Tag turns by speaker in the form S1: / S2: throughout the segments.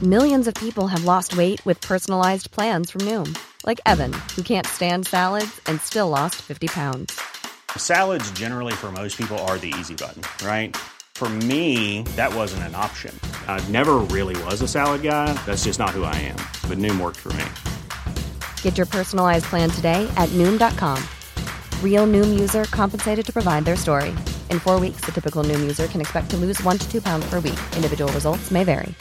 S1: Millions of people have lost weight with personalized plans from Noom. Like Evan, who can't stand salads and still lost 50 pounds.
S2: Salads generally for most people are the easy button, right? For me, that wasn't an option. I never really was a salad guy. That's just not who I am. But Noom worked for me.
S1: Get your personalized plan today at Noom.com. Real Noom user compensated to provide their story. In 4 weeks, the typical Noom user can expect to lose 1 to 2 pounds per week. Individual results may vary.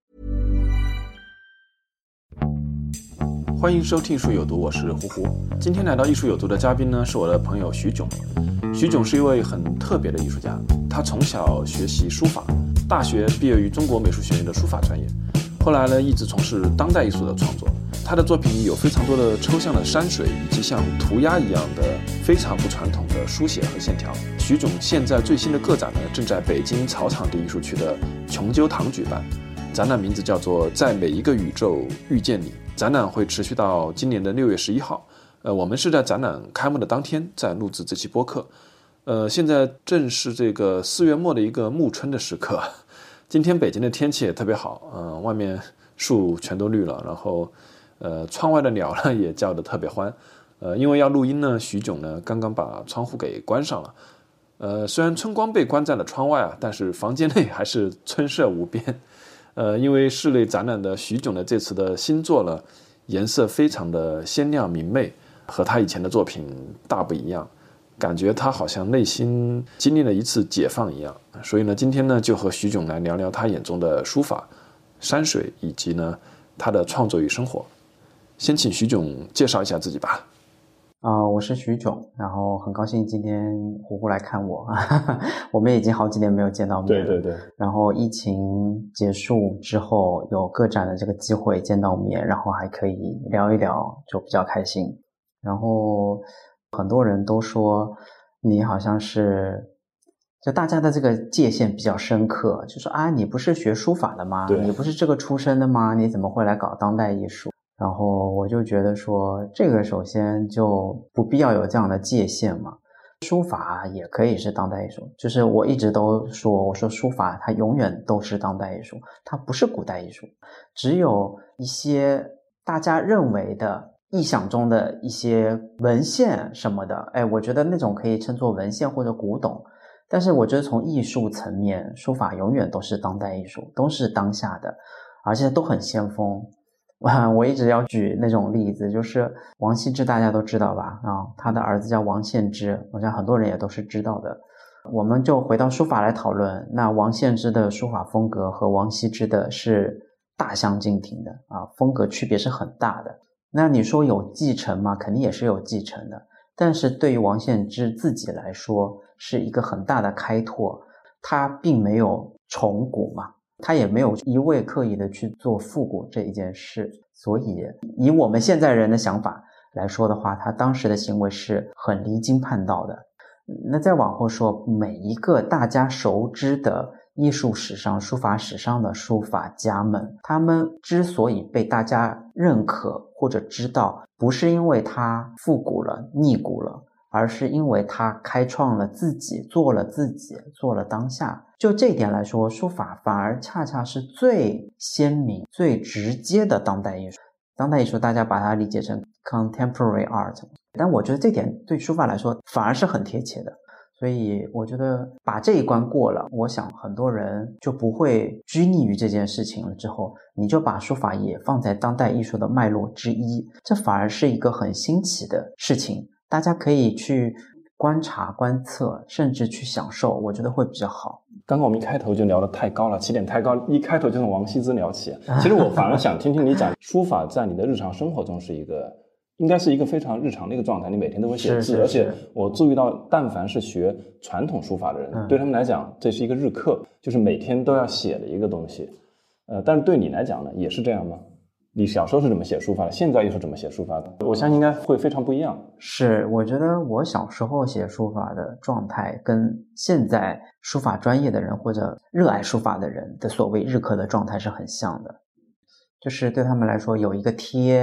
S3: 欢迎收听艺术有毒，我是胡胡。今天来到艺术有毒的嘉宾呢，是我的朋友徐炯。徐炯是一位很特别的艺术家，他从小学习书法，大学毕业于中国美术学院的书法专业，后来呢一直从事当代艺术的创作。他的作品里有非常多的抽象的山水，以及像涂鸦一样的非常不传统的书写和线条。徐炯现在最新的个展呢，正在北京草场地艺术区的琼鸠堂举办，展览名字叫做《在每一个宇宙遇见你》。展览会持续到今年的6月11号。我们是在展览开幕的当天在录制这期播客。现在正是这个4月末的一个暮春的时刻。今天北京的天气也特别好，外面树全都绿了，然后窗外的鸟呢也叫得特别欢。因为要录音呢，徐炯呢刚刚把窗户给关上了。虽然春光被关在了窗外啊，但是房间内还是春色无边。因为室内展览的徐炯的这次的新作呢，颜色非常的鲜亮明媚，和他以前的作品大不一样，感觉他好像内心经历了一次解放一样。所以呢，今天呢就和徐炯来聊聊他眼中的书法、山水，以及呢他的创作与生活。先请徐炯介绍一下自己吧。
S4: 我是徐炯，然后很高兴今天胡胡来看我。我们已经好几年没有见到面了。对。然后疫情结束之后，有个展的这个机会见到面，然后还可以聊一聊，就比较开心。然后很多人都说你好像是，就大家的这个界限比较深刻，就说啊，你不是学书法的吗？你不是这个出身的吗？你怎么会来搞当代艺术？然后我就觉得说，这个首先就不必要有这样的界限嘛。书法也可以是当代艺术，就是我一直都说，我说书法它永远都是当代艺术，它不是古代艺术。只有一些大家认为的臆想中的一些文献什么的，我觉得那种可以称作文献或者古董。但是我觉得从艺术层面，书法永远都是当代艺术，都是当下的，而且都很先锋。我一直要举那种例子，就是王羲之大家都知道吧？他的儿子叫王献之，我想很多人也都是知道的。我们就回到书法来讨论，那王献之的书法风格和王羲之的是大相径庭的风格区别是很大的。那你说有继承吗？肯定也是有继承的，但是对于王献之自己来说是一个很大的开拓，他并没有重古嘛，他也没有一味刻意的去做复古这一件事，所以以我们现在人的想法来说的话，他当时的行为是很离经叛道的。那再往后说，每一个大家熟知的艺术史上、书法史上的书法家们，他们之所以被大家认可或者知道，不是因为他复古了、逆古了，而是因为他开创了自己，做了自己，做了当下。就这一点来说，书法反而恰恰是最鲜明、最直接的当代艺术。当代艺术大家把它理解成 contemporary art， 但我觉得这点对书法来说反而是很贴切的。所以我觉得把这一关过了，我想很多人就不会拘泥于这件事情了，之后你就把书法也放在当代艺术的脉络之一，这反而是一个很新奇的事情，大家可以去观察观测，甚至去享受，我觉得会比较好。
S3: 刚刚我们一开头就聊得太高了，起点太高，一开头就从王羲之聊起。其实我反而想听听你讲书法在你的日常生活中应该是一个非常日常的一个状态，你每天都会写字，而且我注意到但凡是学传统书法的人，对他们来讲这是一个日课，就是每天都要写的一个东西。但是对你来讲呢，也是这样吗？你小时候是怎么写书法的？现在又是怎么写书法的？我相信应该会非常不一样。
S4: 是，我觉得我小时候写书法的状态跟现在书法专业的人或者热爱书法的人的所谓日课的状态是很像的。就是对他们来说有一个帖，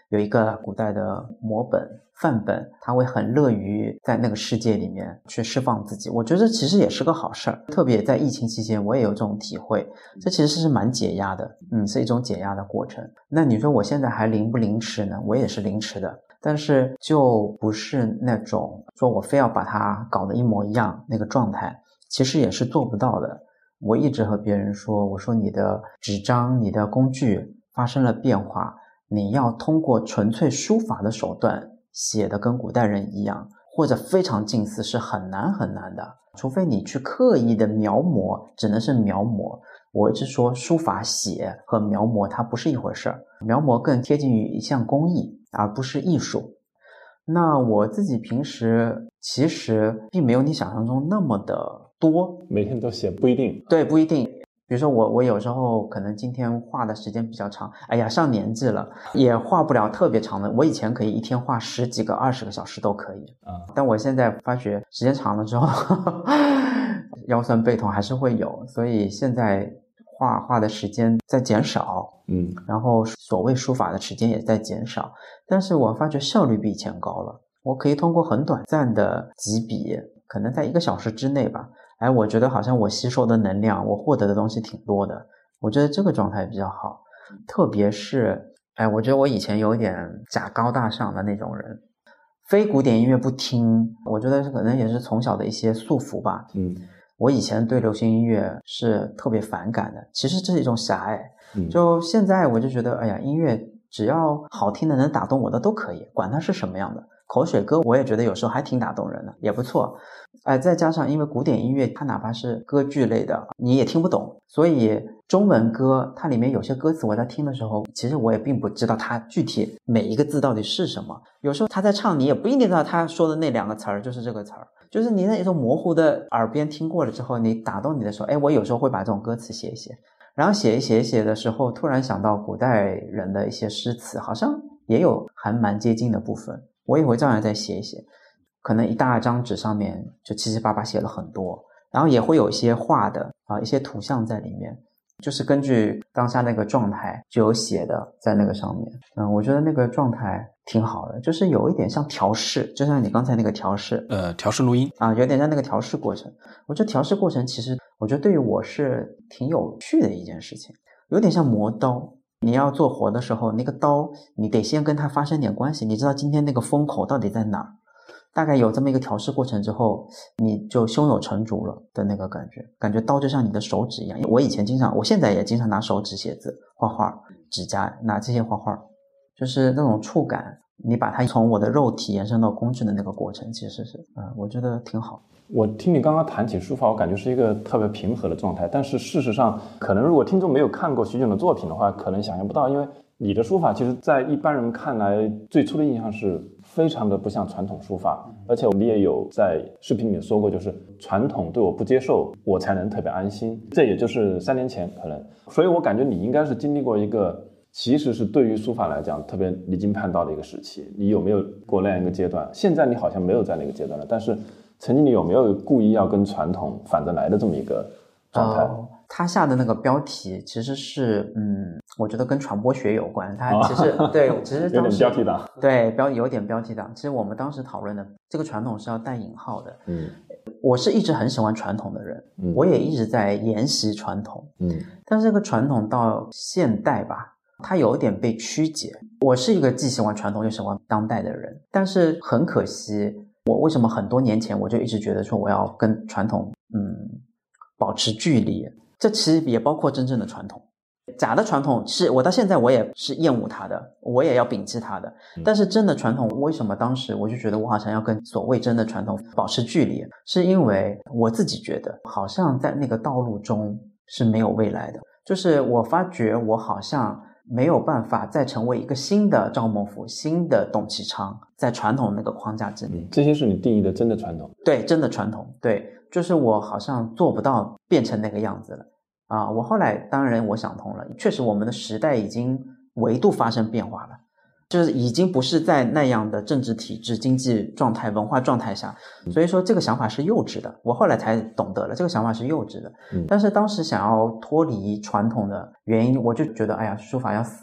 S4: 有一个古代的摹本范本，他会很乐于在那个世界里面去释放自己，我觉得其实也是个好事儿。特别在疫情期间我也有这种体会，这其实是蛮解压的，是一种解压的过程。那你说我现在还凌不凌迟呢？我也是凌迟的，但是就不是那种说我非要把它搞得一模一样那个状态，其实也是做不到的。我一直和别人说，我说你的纸张你的工具发生了变化，你要通过纯粹书法的手段写的跟古代人一样，或者非常近似是很难很难的，除非你去刻意的描摹，只能是描摹。我一直说书法写和描摹它不是一回事儿，描摹更贴近于一项工艺而不是艺术。那我自己平时其实并没有你想象中那么的多，
S3: 每天都写不一定。
S4: 对，不一定。比如说我有时候可能今天画的时间比较长，哎呀上年纪了也画不了特别长的，我以前可以一天画10几个20个小时都可以但我现在发觉时间长了之后腰酸背痛还是会有，所以现在画的时间在减少然后所谓书法的时间也在减少，但是我发觉效率比以前高了，我可以通过很短暂的几笔，可能在1个小时之内吧，我觉得好像我吸收的能量，我获得的东西挺多的，我觉得这个状态比较好。特别是我觉得我以前有点假高大上的那种人，非古典音乐不听，我觉得可能也是从小的一些束缚吧我以前对流行音乐是特别反感的，其实这是一种狭隘就现在我就觉得音乐只要好听的能打动我的都可以，管它是什么样的。口水歌我也觉得有时候还挺打动人的，也不错再加上因为古典音乐它哪怕是歌剧类的你也听不懂，所以中文歌它里面有些歌词我在听的时候，其实我也并不知道它具体每一个字到底是什么，有时候他在唱你也不一定知道他说的那2个词儿就是这个词儿，就是你那种模糊的耳边听过了之后，你打动你的时候我有时候会把这种歌词写一写，然后写一写的时候突然想到古代人的一些诗词好像也有还蛮接近的部分，我也会照样再写一写，可能一大张纸上面就七七八八写了很多，然后也会有一些画的一些图像在里面，就是根据当下那个状态就有写的在那个上面我觉得那个状态挺好的，就是有一点像调试，就像你刚才那个调试
S3: 调试录音
S4: 有点像那个调试过程。我觉得调试过程其实我觉得对于我是挺有趣的一件事情，有点像磨刀，你要做活的时候那个刀你得先跟它发生点关系，你知道今天那个风口到底在哪儿，大概有这么一个调试过程之后你就胸有成竹了的那个感觉刀就像你的手指一样。我现在也经常拿手指写字画画，指甲拿这些画画，就是那种触感，你把它从我的肉体延伸到工具的那个过程其实是我觉得挺好。
S3: 我听你刚刚谈起书法，我感觉是一个特别平和的状态，但是事实上可能如果听众没有看过徐炯的作品的话可能想象不到，因为你的书法其实在一般人看来最初的印象是非常的不像传统书法，而且你也有在视频里面说过，就是传统对我不接受我才能特别安心，这也就是3年前可能，所以我感觉你应该是经历过一个其实是对于书法来讲特别离经叛道的一个时期，你有没有过那样一个阶段？现在你好像没有在那个阶段了，但是曾经你有没有故意要跟传统反着来的这么一个状态？
S4: 他下的那个标题其实是我觉得跟传播学有关，他其实对其实
S3: 有点标题党，
S4: 对有点标题党。其实我们当时讨论的这个传统是要带引号的我是一直很喜欢传统的人我也一直在研习传统但是这个传统到现代吧它有一点被曲解。我是一个既喜欢传统又喜欢当代的人，但是很可惜我为什么很多年前我就一直觉得说我要跟传统保持距离，这其实也包括真正的传统。假的传统是我到现在我也是厌恶它的，我也要摒弃它的，但是真的传统为什么当时我就觉得我好像要跟所谓真的传统保持距离，是因为我自己觉得好像在那个道路中是没有未来的，就是我发觉我好像没有办法再成为一个新的赵孟頫新的董其昌在传统那个框架之内
S3: 这些是你定义的真的传统？
S4: 对，真的传统，对，就是我好像做不到变成那个样子了我后来当然我想通了，确实我们的时代已经维度发生变化了，就是已经不是在那样的政治体制经济状态文化状态下，所以说这个想法是幼稚的，我后来才懂得了这个想法是幼稚的但是当时想要脱离传统的原因，我就觉得哎呀书法要死了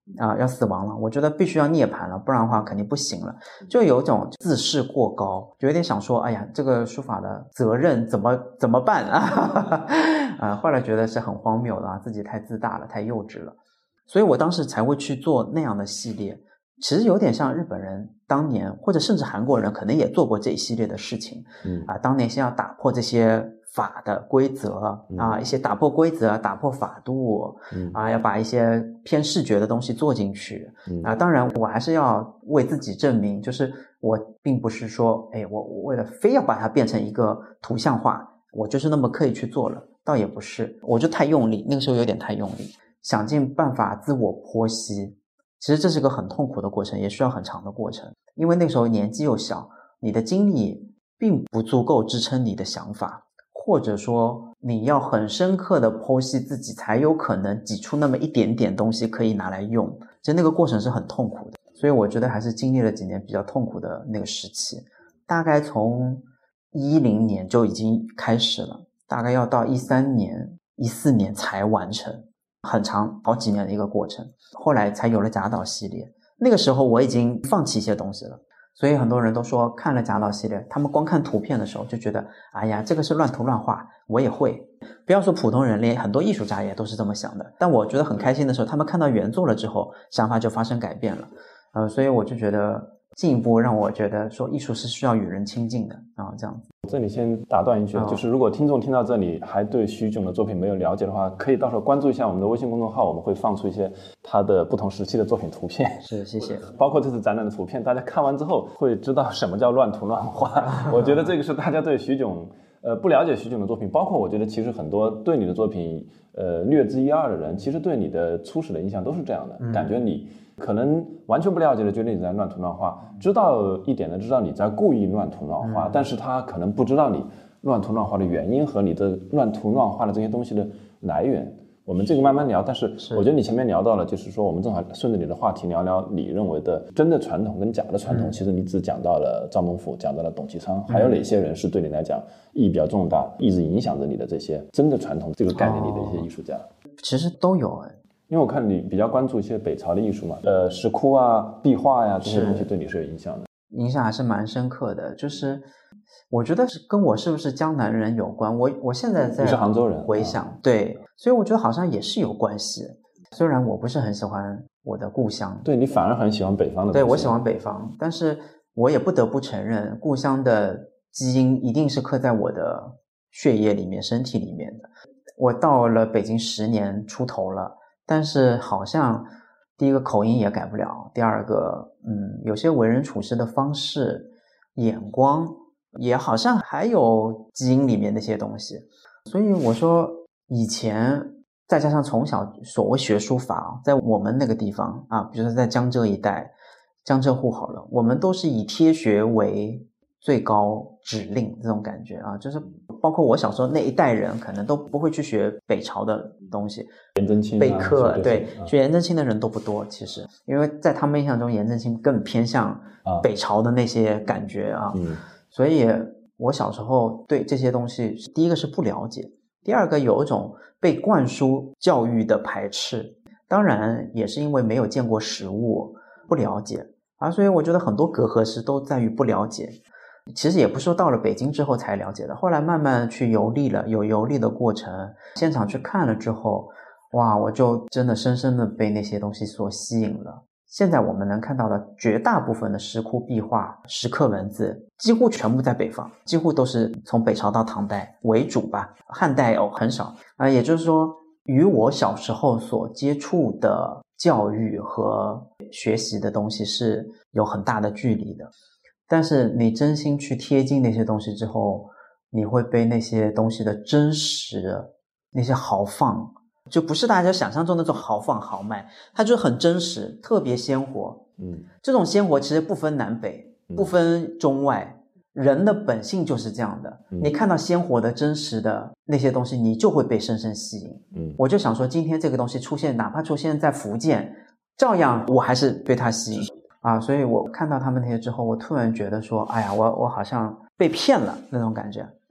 S4: 要死亡了，我觉得必须要涅槃了，不然的话肯定不行了，就有一种自视过高，就有点想说，哎呀，这个书法的责任怎么办啊？后来觉得是很荒谬的啊，自己太自大了，太幼稚了，所以我当时才会去做那样的系列。其实有点像日本人当年，或者甚至韩国人可能也做过这一系列的事情，当年先要打破这些法的规则一些打破规则，打破法度要把一些偏视觉的东西做进去当然我还是要为自己证明，就是我并不是说我为了非要把它变成一个图像化，我就是那么刻意去做了，倒也不是，我就太用力，那个时候有点太用力，想尽办法自我剖析。其实这是个很痛苦的过程，也需要很长的过程，因为那个时候年纪又小，你的精力并不足够支撑你的想法，或者说你要很深刻的剖析自己，才有可能挤出那么一点点东西可以拿来用，其实那个过程是很痛苦的，所以我觉得还是经历了几年比较痛苦的那个时期，大概从10年就已经开始了，大概要到13年14年才完成，很长好几年的一个过程，后来才有了贾岛系列。那个时候我已经放弃一些东西了，所以很多人都说看了贾岛系列，他们光看图片的时候就觉得哎呀这个是乱涂乱画，我也会，不要说普通人，连很多艺术家也都是这么想的。但我觉得很开心的时候，他们看到原作了之后想法就发生改变了所以我就觉得进一步让我觉得说艺术是需要与人亲近的这样子。
S3: 这里先打断一句就是如果听众听到这里还对徐炯的作品没有了解的话，可以到时候关注一下我们的微信公众号，我们会放出一些他的不同时期的作品图片。
S4: 是，谢谢。
S3: 包括这次展览的图片，大家看完之后会知道什么叫乱涂乱画我觉得这个是大家对徐炯不了解徐炯的作品，包括我觉得其实很多对你的作品略知一二的人，其实对你的初始的印象都是这样的感觉，你可能完全不了解的觉得你在乱涂乱画，知道一点的知道你在故意乱涂乱画但是他可能不知道你乱涂乱画的原因和你的乱涂乱画的这些东西的来源。我们这个慢慢聊，但是我觉得你前面聊到了，就是说我们正好顺着你的话题聊聊你认为的真的传统跟假的传统其实你只讲到了赵孟頫，讲到了董其昌还有哪些人是对你来讲意义比较重大，一直影响着你的这些真的传统这个概念里的一些艺术家
S4: 其实都有
S3: 因为我看你比较关注一些北朝的艺术嘛，石窟壁画这些东西对你是有影响的，
S4: 影响还是蛮深刻的。就是我觉得是跟我是不是江南人有关，我现在在
S3: 你是杭州人
S4: 回想对，所以我觉得好像也是有关系。虽然我不是很喜欢我的故乡，
S3: 对，你反而很喜欢北方的东西。
S4: 对，我喜欢北方，但是我也不得不承认故乡的基因一定是刻在我的血液里面身体里面的。我到了北京10年出头了，但是好像第一个口音也改不了，第二个有些为人处事的方式眼光也好像还有基因里面那些东西。所以我说以前再加上从小所谓学书法在我们那个地方比如说在江浙一带，江浙沪好了，我们都是以贴学为最高指令这种感觉就是包括我小时候那一代人可能都不会去学北朝的东西，
S3: 颜真卿
S4: 备课对，学颜真卿的人都不多其实，因为在他们印象中颜真卿更偏向北朝的那些感觉所以我小时候对这些东西第一个是不了解，第二个有一种被灌输教育的排斥，当然也是因为没有见过实物不了解所以我觉得很多隔阂是都在于不了解。其实也不是说到了北京之后才了解的，后来慢慢去游历了，有游历的过程，现场去看了之后，哇，我就真的深深的被那些东西所吸引了。现在我们能看到的绝大部分的石窟壁画、石刻文字几乎全部在北方，几乎都是从北朝到唐代为主吧，汉代很少也就是说与我小时候所接触的教育和学习的东西是有很大的距离的。但是你真心去贴近那些东西之后，你会被那些东西的真实，那些豪放，就不是大家想象中的那种豪放豪迈，它就很真实，特别鲜活这种鲜活其实不分南北不分中外，人的本性就是这样的你看到鲜活的真实的那些东西，你就会被深深吸引我就想说今天这个东西出现，哪怕出现在福建，照样我还是被它吸引所以我看到他们那些之后，我突然觉得说哎呀，我好像被骗了那种感觉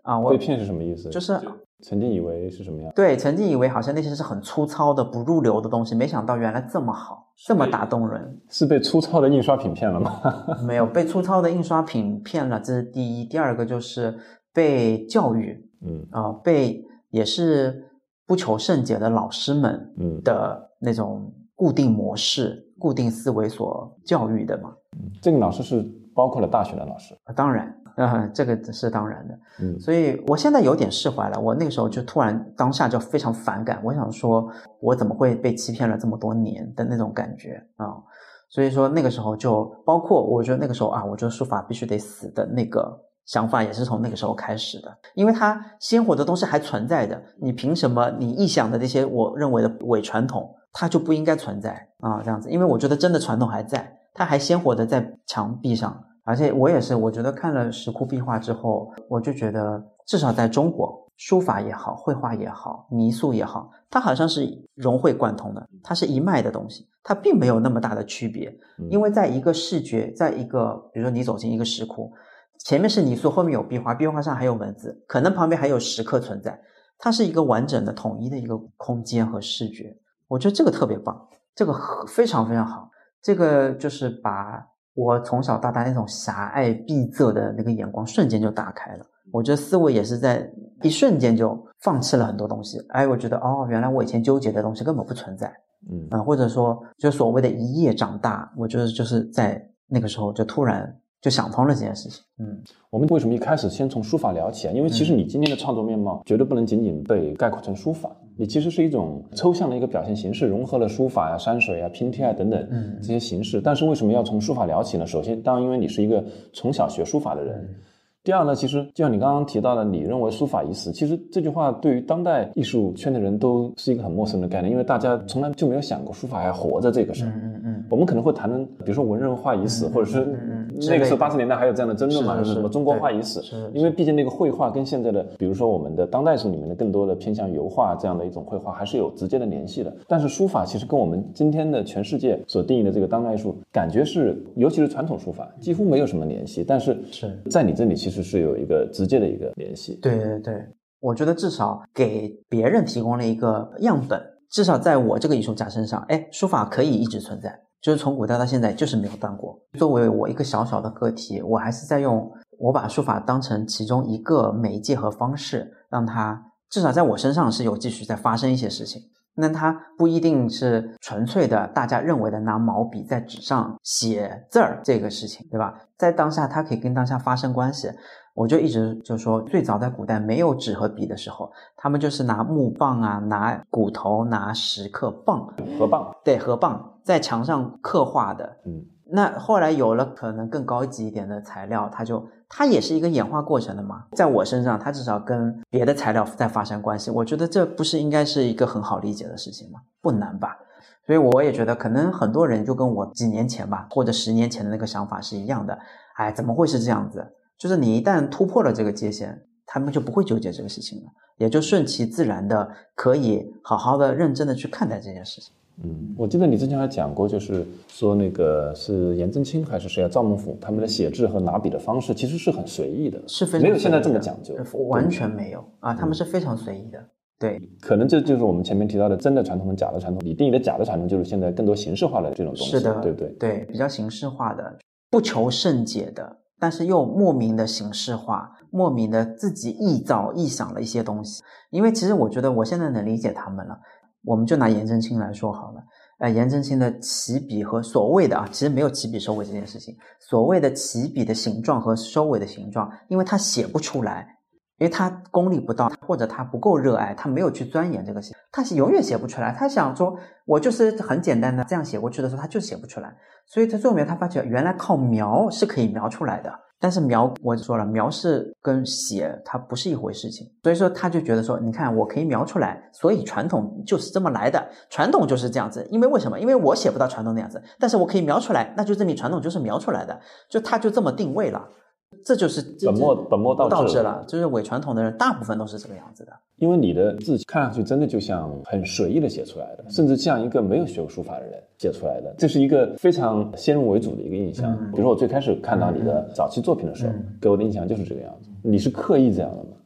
S3: 被骗是什么意思？
S4: 就是
S3: 曾经以为是什么样？
S4: 对，曾经以为好像那些是很粗糙的不入流的东西，没想到原来这么好，这么打动人。
S3: 是被粗糙的印刷品骗了吗？
S4: 没有被粗糙的印刷品骗了，这是第一。第二个就是被教育，被也是不求甚解的老师们的那种固定模式、固定思维所教育的嘛。
S3: 这个老师是包括了大学的老师？
S4: 当然。这个是当然的。所以我现在有点释怀了。我那个时候就突然当下就非常反感，我想说我怎么会被欺骗了这么多年的那种感觉啊。所以说那个时候就包括我觉得那个时候我觉得书法必须得死的那个想法也是从那个时候开始的。因为它鲜活的东西还存在的，你凭什么你臆想的这些我认为的伪传统它就不应该存在这样子。因为我觉得真的传统还在，它还鲜活的在墙壁上。而且我也是，我觉得看了石窟壁画之后，我就觉得至少在中国，书法也好，绘画也好，泥塑也好，它好像是融会贯通的，它是一脉的东西，它并没有那么大的区别。因为在一个视觉，在一个比如说你走进一个石窟，前面是泥塑，后面有壁画，壁画上还有文字，可能旁边还有石刻存在，它是一个完整的统一的一个空间和视觉。我觉得这个特别棒，这个非常非常好。这个就是把我从小到大那种狭隘闭塞的那个眼光瞬间就打开了。我觉得思维也是在一瞬间就放弃了很多东西。我觉得原来我以前纠结的东西根本不存在。或者说就所谓的一夜长大，我觉得就是在那个时候就突然就想通了这件事情。
S3: 我们为什么一开始先从书法聊起啊？因为其实你今天的创作面貌绝对不能仅仅被概括成书法，你其实是一种抽象的一个表现形式，融合了书法山水拼贴等等这些形式。但是为什么要从书法聊起呢？首先当然因为你是一个从小学书法的人。第二呢，其实就像你刚刚提到的，你认为书法已死，其实这句话对于当代艺术圈的人都是一个很陌生的概念，因为大家从来就没有想过书法还活着这个事儿。我们可能会谈论比如说文人画已死，或者是那个时候80年代还有这样的争论嘛，就是什么中国画已死，因为毕竟那个绘画跟现在的比如说我们的当代艺术里面的更多的偏向油画这样的一种绘画还是有直接的联系的。但是书法其实跟我们今天的全世界所定义的这个当代艺术感觉是，尤其是传统书法几乎没有什么联系，但是在你这里其实是有一个直接的一个联系。
S4: 对对对，我觉得至少给别人提供了一个样本，至少在我这个艺术家身上，书法可以一直存在，就是从古代到现在就是没有断过。作为我一个小小的个体，我还是在我把书法当成其中一个媒介和方式，让它至少在我身上是有继续在发生一些事情。那它不一定是纯粹的大家认为的拿毛笔在纸上写字儿这个事情，对吧？在当下它可以跟当下发生关系。我就一直就说，最早在古代没有纸和笔的时候，他们就是拿木棒拿骨头，拿石刻棒，
S3: 河蚌，
S4: 对，河蚌在墙上刻画的。那后来有了可能更高级一点的材料，它也是一个演化过程的嘛。在我身上，它至少跟别的材料在发生关系。我觉得这不是应该是一个很好理解的事情吗？不难吧？所以我也觉得可能很多人就跟我几年前吧，或者10年前的那个想法是一样的。怎么会是这样子？就是你一旦突破了这个界限，他们就不会纠结这个事情了，也就顺其自然的可以好好的认真的去看待这件事情。
S3: 我记得你之前还讲过，就是说那个是颜真卿还是谁赵孟頫，他们的写字和拿笔的方式其实是很随意的，
S4: 是非常
S3: 没有现在这么讲究，
S4: 完全没有他们是非常随意的。对，
S3: 可能这就是我们前面提到的真的传统和假的传统。你定义的假的传统就是现在更多形式化的这种东西，
S4: 是的，
S3: 对不对？
S4: 对，比较形式化的，不求甚解的，但是又莫名的形式化，莫名的自己臆想了一些东西。因为其实我觉得我现在能理解他们了。我们就拿颜真卿来说好了，颜真卿的起笔和所谓的其实没有起笔收尾这件事情，所谓的起笔的形状和收尾的形状，因为他写不出来，因为他功力不到，或者他不够热爱，他没有去钻研这个，他永远写不出来。他想说我就是很简单的这样写过去的时候，他就写不出来。所以他最后面他发觉原来靠描是可以描出来的，但是描我说了，描是跟写它不是一回事情。所以说他就觉得说，你看我可以描出来，所以传统就是这么来的，传统就是这样子。因为为什么？因为我写不到传统那样子，但是我可以描出来，那就证明传统就是描出来的，就他就这么定位了。这就是
S3: 本末倒置
S4: 了，就是伪传统的人大部分都是这个样子的。
S3: 因为你的字看上去真的就像很随意的写出来的，甚至像一个没有学过书法的人写出来的，这是一个非常先入为主的一个印象。比如说我最开始看到你的早期作品的时候，给我的印象就是这个样子。你是刻意这样的吗？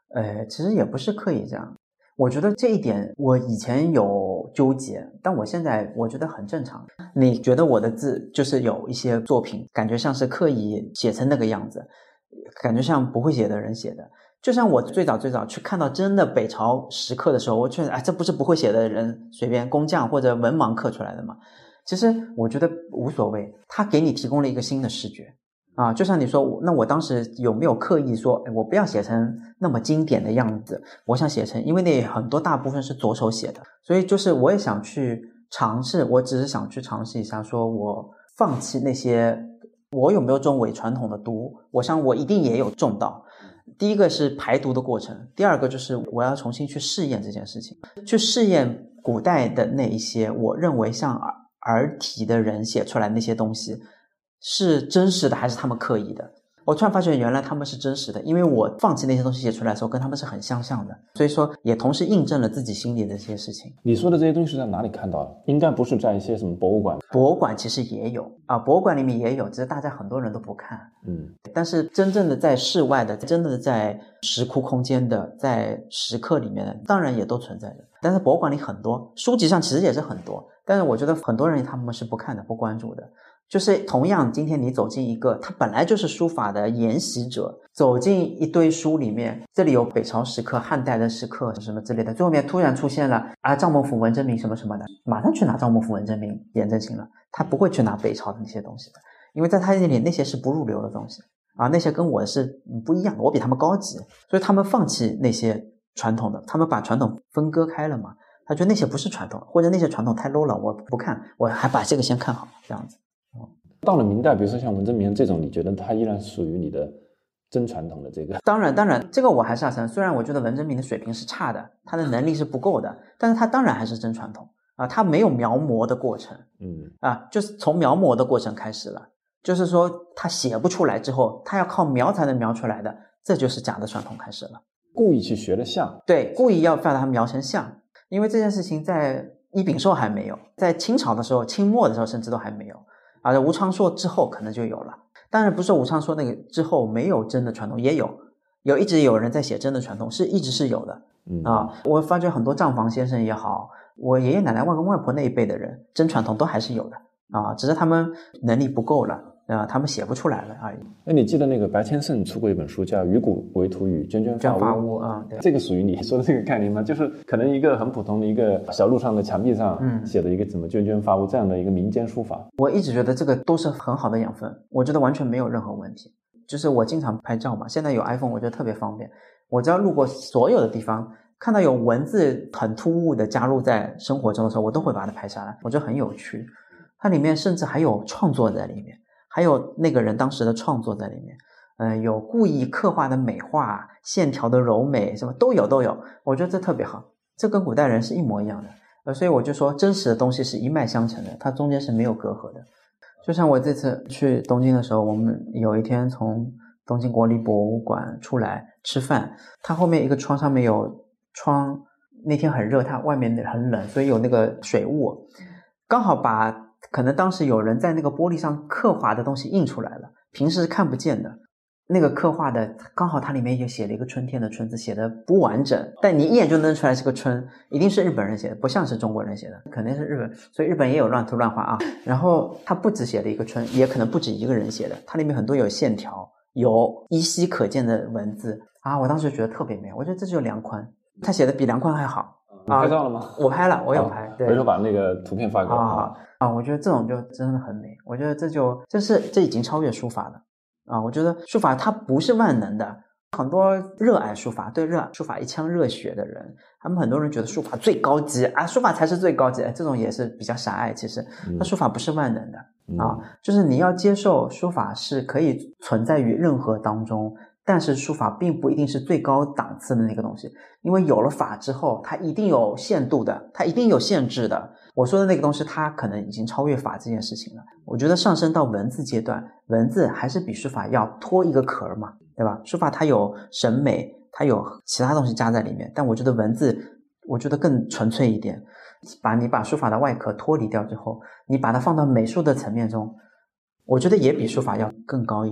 S4: 其实也不是刻意这样。我觉得这一点我以前有纠结，但我现在我觉得很正常。你觉得我的字就是有一些作品感觉像是刻意写成那个样子，感觉像不会写的人写的，就像我最早去看到真的北朝石刻的时候，我觉得这不是不会写的人随便工匠或者文盲刻出来的吗？其实我觉得无所谓，他给你提供了一个新的视觉啊，就像你说，那我当时有没有刻意说，我不要写成那么经典的样子，我想写成，因为那很多大部分是左手写的，所以就是我也想去尝试，我只是想去尝试一下，说我放弃那些，我有没有中伪传统的读，我想我一定也有中到。第一个是排毒的过程，第二个就是我要重新去试验这件事情，去试验古代的那一些我认为像儿体的人写出来那些东西是真实的还是他们刻意的。我突然发觉原来他们是真实的，因为我放弃那些东西写出来的时候跟他们是很相像的，所以说也同时印证了自己心里的这些事情。
S3: 你说的这些东西是在哪里看到的？应该不是在一些什么博物馆。
S4: 博物馆其实也有啊，博物馆里面也有，只是大家很多人都不看。但是真正的在室外的，真的在石窟空间的，在石刻里面的当然也都存在着，但是博物馆里很多，书籍上其实也是很多，但是我觉得很多人他们是不看的，不关注的。就是同样今天你走进一个他本来就是书法的研习者，走进一堆书里面，这里有北朝石刻、汉代的石刻什么之类的，最后面突然出现了赵孟頫、文征明什么什么的，马上去拿赵孟頫、文征明、颜真卿了，他不会去拿北朝的那些东西的，因为在他那里那些是不入流的东西那些跟我是不一样的，我比他们高级，所以他们放弃那些传统的，他们把传统分割开了嘛，他觉得那些不是传统，或者那些传统太 low 了，我不看，我还把这个先看好，这样子。
S3: 到了明代，比如说像文征明这种，你觉得他依然属于你的真传统的这个？
S4: 当然这个我还是要承认，虽然我觉得文征明的水平是差的，他的能力是不够的，但是他当然还是真传统他没有描摹的过程就是从描摹的过程开始了，就是说他写不出来之后，他要靠描才能描出来的，这就是假的传统开始了，
S3: 故意去学的像。
S4: 对，故意要把它描成像，因为这件事情在伊秉寿还没有，在清朝的时候，清末的时候甚至都还没有吴昌硕之后可能就有了，当然不是吴昌硕那个之后没有真的传统，也有一直有人在写真的传统，一直是有的我发觉很多账房先生也好，我爷爷奶奶外公外婆那一辈的人真传统都还是有的只是他们能力不够了他们写不出来了而已。
S3: 那你记得那个白千盛出过一本书叫《鱼骨为图语，涓涓发乌》
S4: 对，
S3: 这个属于你说的这个概念吗？就是可能一个很普通的一个小路上的墙壁上写的一个怎么涓涓发乌这样的一个民间书法。
S4: 我一直觉得这个都是很好的养分，我觉得完全没有任何问题。就是我经常拍照嘛，现在有 iPhone 我觉得特别方便，我只要路过所有的地方看到有文字很突兀的加入在生活中的时候，我都会把它拍下来，我觉得很有趣。它里面甚至还有创作在里面，还有那个人当时的创作在里面有故意刻画的美化，线条的柔美，什么都有，我觉得这特别好，这跟古代人是一模一样的所以我就说真实的东西是一脉相承的，它中间是没有隔阂的。就像我这次去东京的时候，我们有一天从东京国立博物馆出来吃饭，它后面一个窗上面有窗，那天很热，它外面很冷，所以有那个水雾，刚好把可能当时有人在那个玻璃上刻画的东西印出来了，平时是看不见的。那个刻画的刚好它里面也写了一个春天的春字，写的不完整，但你一眼就能出来是个春，一定是日本人写的，不像是中国人写的，肯定是日本，所以日本也有乱涂乱画然后他不只写了一个春，也可能不止一个人写的，它里面很多有线条，有依稀可见的文字我当时觉得特别美，我觉得这就是梁宽，他写的比梁宽还好。
S3: 你拍照了吗？
S4: 我拍了，我有拍。对，
S3: 回头把那个图片发给我
S4: 我觉得这种就真的很美，我觉得这已经超越书法了我觉得书法它不是万能的，很多热爱书法，对书法一腔热血的人，他们很多人觉得书法最高级书法才是最高级这种也是比较狭隘。其实那书法不是万能的就是你要接受书法是可以存在于任何当中，但是书法并不一定是最高档次的那个东西，因为有了法之后它一定有限度的，它一定有限制的。我说的那个东西它可能已经超越法这件事情了，我觉得上升到文字阶段，文字还是比书法要脱一个壳嘛，对吧？书法它有审美，它有其他东西加在里面，但我觉得文字我觉得更纯粹一点，你把书法的外壳脱离掉之后，你把它放到美术的层面中，我觉得也比书法要更高一点。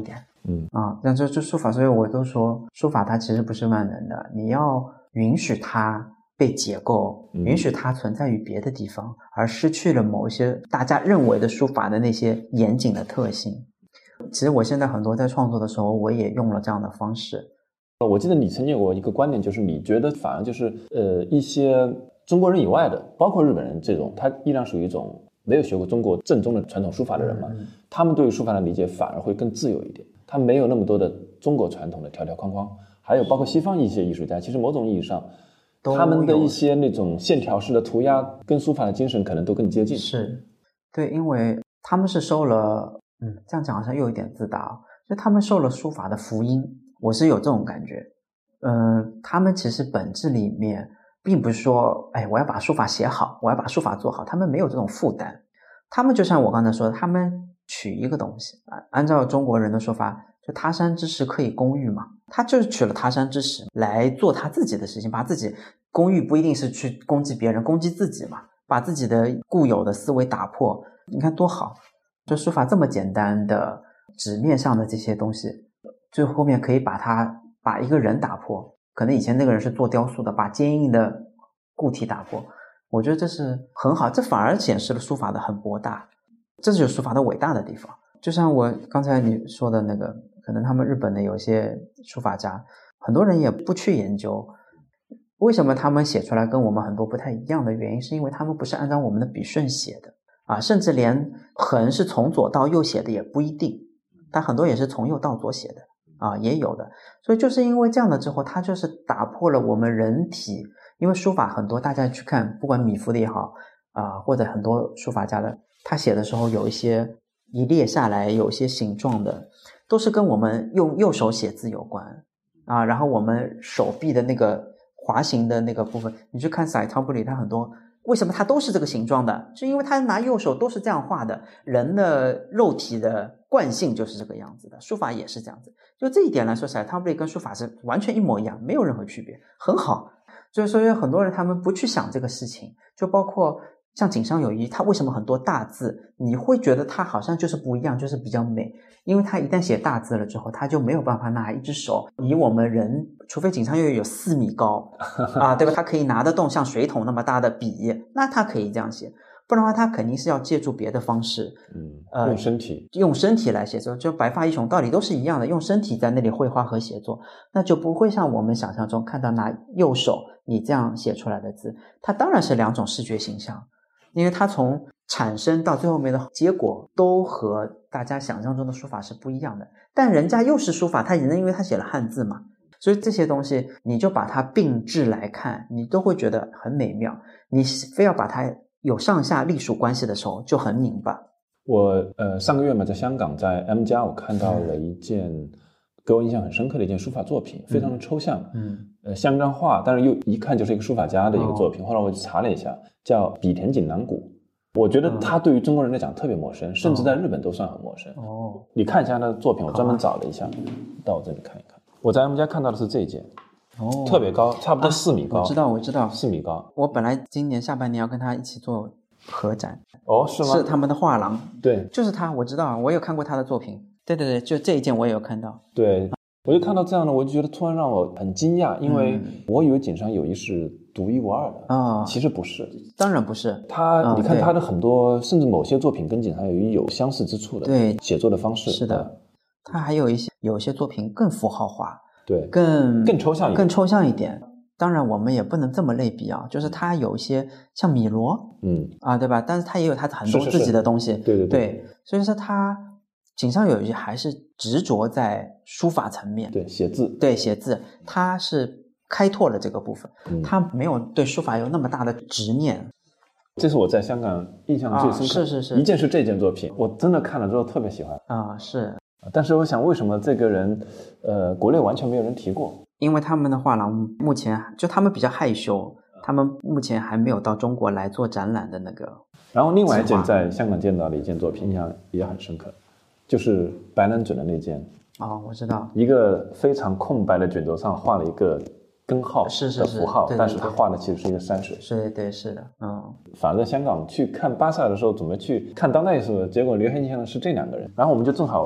S4: 但就书法，所以我都说书法它其实不是万能的，你要允许它被解构，允许它存在于别的地方，而失去了某一些大家认为的书法的那些严谨的特性。其实我现在很多在创作的时候，我也用了这样的方式。
S3: 我记得你曾经有过一个观点，就是你觉得反而就是一些中国人以外的，包括日本人这种，他依然属于一种没有学过中国正宗的传统书法的人嘛，他们对于书法的理解反而会更自由一点，他没有那么多的中国传统的条条框框，还有包括西方一些艺术家，其实某种意义上他们的一些那种线条式的涂鸦跟书法的精神可能都更接近。
S4: 是，对，因为他们是受了这样讲好像又有一点自大，就他们受了书法的福音，我是有这种感觉。他们其实本质里面并不是说我要把书法写好，我要把书法做好，他们没有这种负担。他们就像我刚才说的，他们取一个东西，按照中国人的说法，就他山之石可以攻玉嘛，他就是取了他山之石来做他自己的事情，把自己攻玉不一定是去攻击别人，攻击自己嘛，把自己的固有的思维打破，你看多好。就书法这么简单的纸面上的这些东西，最后面可以把一个人打破，可能以前那个人是做雕塑的，把坚硬的固体打破，我觉得这是很好，这反而显示了书法的很博大，这就是书法的伟大的地方。就像我刚才你说的那个，可能他们日本的有些书法家，很多人也不去研究为什么他们写出来跟我们很多不太一样的原因，是因为他们不是按照我们的笔顺写的甚至连横是从左到右写的也不一定，他很多也是从右到左写的也有的。所以就是因为这样的之后，他就是打破了我们人体，因为书法很多大家去看，不管米芾的也好或者很多书法家的，他写的时候有一些一列下来有一些形状的，都是跟我们用右手写字有关然后我们手臂的那个滑行的那个部分，你去看塞汤布里，他很多为什么它都是这个形状的，是因为他拿右手都是这样画的，人的肉体的惯性就是这个样子的，书法也是这样子。就这一点来说，塞汤布里跟书法是完全一模一样，没有任何区别，很好。所以很多人他们不去想这个事情，就包括像井上有一，他为什么很多大字你会觉得他好像就是不一样，就是比较美，因为他一旦写大字了之后，他就没有办法拿一只手，以我们人除非井上有4米高对吧，他可以拿得动像水桶那么大的笔，那他可以这样写，不然的话他肯定是要借助别的方式用身体来写作，就白发英雄道理都是一样的，用身体在那里绘画和写作，那就不会像我们想象中看到拿右手你这样写出来的字，它当然是2种视觉形象，因为它从产生到最后面的结果都和大家想象中的书法是不一样的，但人家又是书法，他也能因为他写了汉字嘛，所以这些东西你就把它并置来看，你都会觉得很美妙，你非要把它有上下隶属关系的时候就很拧巴。
S3: 我上个月嘛，在香港在 M+我看到了一件给我印象很深刻的一件书法作品，非常的抽象像张画，但是又一看就是一个书法家的一个作品后来我查了一下，叫比田锦囊谷，我觉得他对于中国人来讲特别陌生甚至在日本都算很陌生你看一下他的作品，我专门找了一下到我这里看一看，我在 M+看到的是这一件特别高，差不多4米高
S4: 我知道
S3: 4米高，
S4: 我本来今年下半年要跟他一起做合展
S3: 是吗？
S4: 是他们的画廊，
S3: 对，
S4: 就是他，我知道，我有看过他的作品，对，就这一件我也有看到，
S3: 对，我就看到这样的，我就觉得突然让我很惊讶，因为我以为井上有一是独一无二的其实不是，
S4: 当然不是，
S3: 你看他的很多甚至某些作品跟井上有一有相似之处的，对，写作的方式
S4: 是的，他还有一些作品更符号化，
S3: 对，
S4: 更
S3: 抽象一点，
S4: 当然我们也不能这么类比就是他有一些像米罗对吧，但是他也有他很多自己的东西，对，所以说他井上有一些还是执着在书法层面，
S3: 对，写
S4: 字他是开拓了这个部分他没有对书法有那么大的执念，
S3: 这是我在香港印象最深刻
S4: 是
S3: 一件是这件作品，我真的看了之后特别喜欢
S4: 是，
S3: 但是我想为什么这个人国内完全没有人提过，
S4: 因为他们的画廊目前就他们比较害羞，他们目前还没有到中国来做展览的那个。
S3: 然后另外一件在香港见到的一件作品印象也很深刻，就是白南准的那件
S4: 我知道，
S3: 一个非常空白的卷轴上画了一个根号的符号，但是他画的其实是一个山水，
S4: 对，是的
S3: 反而在香港去看巴塞的时候准备去看当代艺术，结果留下印象的是这2个人，然后我们就正好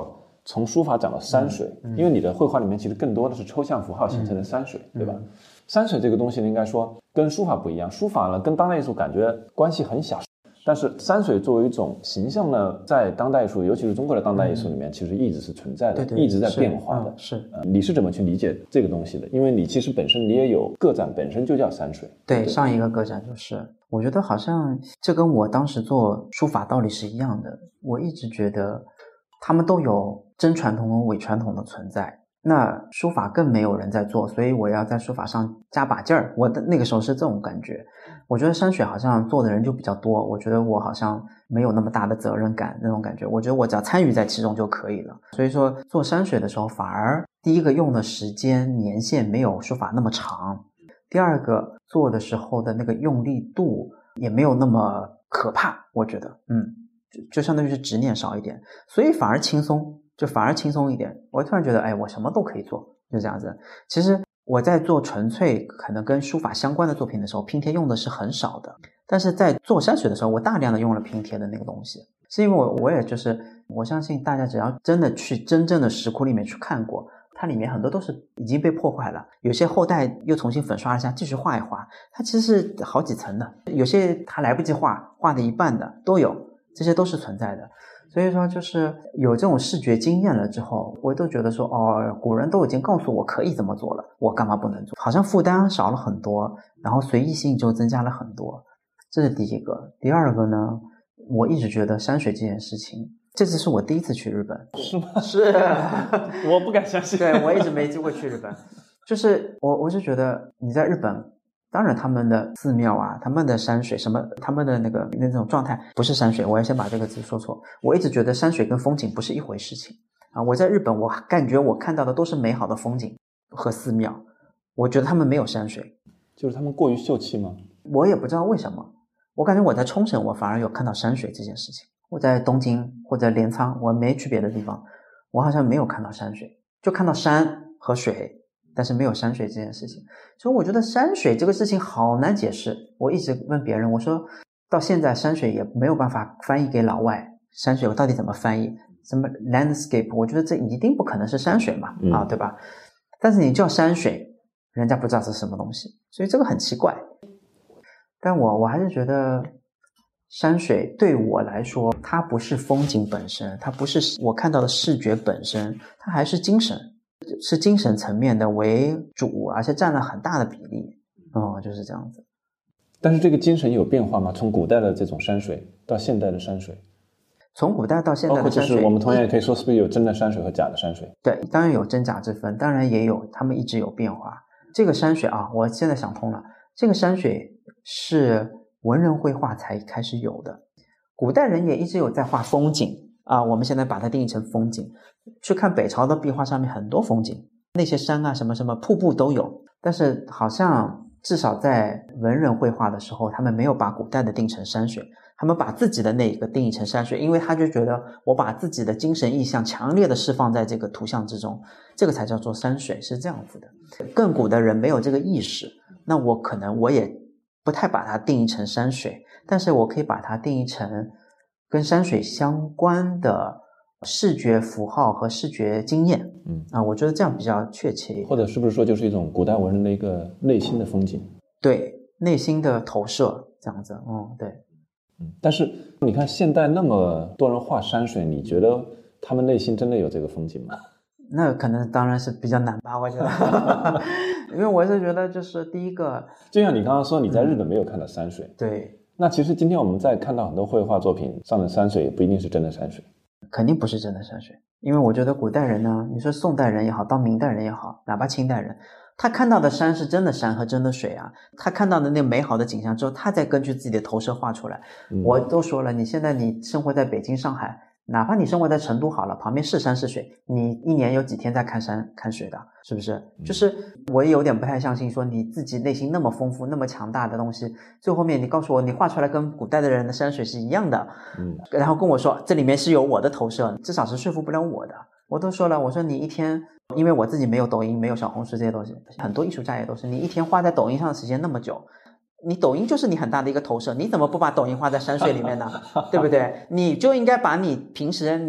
S3: 从书法讲到山水，因为你的绘画里面其实更多的是抽象符号形成的山水，对吧？山水这个东西呢，应该说跟书法不一样，书法呢跟当代艺术感觉关系很小，但是山水作为一种形象呢，在当代艺术，尤其是中国的当代艺术里面，其实一直是存在的，一直在变化的。你是怎么去理解这个东西的？因为你其实本身你也有个展，本身就叫山水。
S4: 对，上一个个展就是，我觉得好像这跟我当时做书法道理是一样的。我一直觉得他们都有真传统和伪传统的存在。那书法更没有人在做，所以我要在书法上加把劲儿。我的那个时候是这种感觉。我觉得山水好像做的人就比较多，我觉得我好像没有那么大的责任感那种感觉。我觉得我只要参与在其中就可以了。所以说做山水的时候，反而第一个用的时间年限没有书法那么长，第二个做的时候的那个用力度也没有那么可怕，我觉得就相当于是执念少一点，所以反而轻松。就反而轻松一点，我突然觉得，哎，我什么都可以做，就这样子。其实我在做纯粹可能跟书法相关的作品的时候，拼贴用的是很少的，但是在做山水的时候，我大量的用了拼贴的那个东西，是因为我也就是我相信大家只要真的去真正的石窟里面去看过，它里面很多都是已经被破坏了，有些后代又重新粉刷一下，继续画一画，它其实是好几层的，有些它来不及画的一半的都有，这些都是存在的。所以说就是有这种视觉经验了之后，我都觉得说古人都已经告诉我可以这么做了，我干嘛不能做？好像负担少了很多，然后随意性就增加了很多，这是第一个。第二个呢，我一直觉得山水这件事情，这次是我第一次去日本。
S3: 是吗？
S4: 是
S3: 我不敢相信。
S4: 对，我一直没机会去日本。就是我是觉得你在日本，当然他们的寺庙啊，他们的山水什么，他们的那种状态不是山水，我要先把这个字说错。我一直觉得山水跟风景不是一回事情啊。我在日本，我感觉我看到的都是美好的风景和寺庙，我觉得他们没有山水。
S3: 就是他们过于秀气吗？
S4: 我也不知道为什么，我感觉我在冲绳我反而有看到山水这件事情，我在东京或者镰仓，我没去别的地方，我好像没有看到山水，就看到山和水，但是没有山水这件事情。所以我觉得山水这个事情好难解释。我一直问别人，我说到现在山水也没有办法翻译给老外，山水我到底怎么翻译？什么 landscape， 我觉得这一定不可能是山水嘛，对吧？但是你叫山水，人家不知道是什么东西，所以这个很奇怪。但我还是觉得山水对我来说，它不是风景本身，它不是我看到的视觉本身，它还是精神，是精神层面的为主，而且占了很大的比例。就是这样子。
S3: 但是这个精神有变化吗？从古代的这种山水到现代的山水？
S4: 从古代到现代的山水，
S3: 包括就是我们同样也可以说，是不是有真的山水和假的山水？
S4: 对，当然有真假之分，当然也有，他们一直有变化。这个山水啊，我现在想通了，这个山水是文人绘画才开始有的，古代人也一直有在画风景啊，我们现在把它定义成风景。去看北朝的壁画上面很多风景，那些山啊什么什么瀑布都有，但是好像至少在文人绘画的时候，他们没有把古代的定成山水，他们把自己的那个定义成山水，因为他就觉得我把自己的精神意象强烈的释放在这个图像之中，这个才叫做山水，是这样子的。更古的人没有这个意识，那我也不太把它定义成山水，但是我可以把它定义成跟山水相关的视觉符号和视觉经验。我觉得这样比较确切一点。
S3: 或者是不是说就是一种古代文人的一个内心的风景？
S4: 对，内心的投射，这样子。对。
S3: 但是你看现代那么多人画山水，你觉得他们内心真的有这个风景吗？
S4: 那可能当然是比较难吧，我觉得。因为我是觉得就是第一个，
S3: 就像你刚刚说你在日本没有看到山水，
S4: 对，
S3: 那其实今天我们在看到很多绘画作品上的山水也不一定是真的山水，
S4: 肯定不是真的山水。因为我觉得古代人呢，你说宋代人也好，到明代人也好，哪怕清代人，他看到的山是真的山和真的水啊，他看到的那美好的景象之后，他再根据自己的投射画出来。我都说了，你现在你生活在北京上海，哪怕你生活在成都好了，旁边是山是水，你一年有几天在看山看水的，是不是？就是我也有点不太相信说你自己内心那么丰富那么强大的东西，最后面你告诉我你画出来跟古代的人的山水是一样的，然后跟我说这里面是有我的投射，至少是说服不了我的。我都说了，我说你一天，因为我自己没有抖音没有小红书这些东西，很多艺术家也都是，你一天花在抖音上的时间那么久，你抖音就是你很大的一个投射，你怎么不把抖音画在山水里面呢？对不对？你就应该把你平时你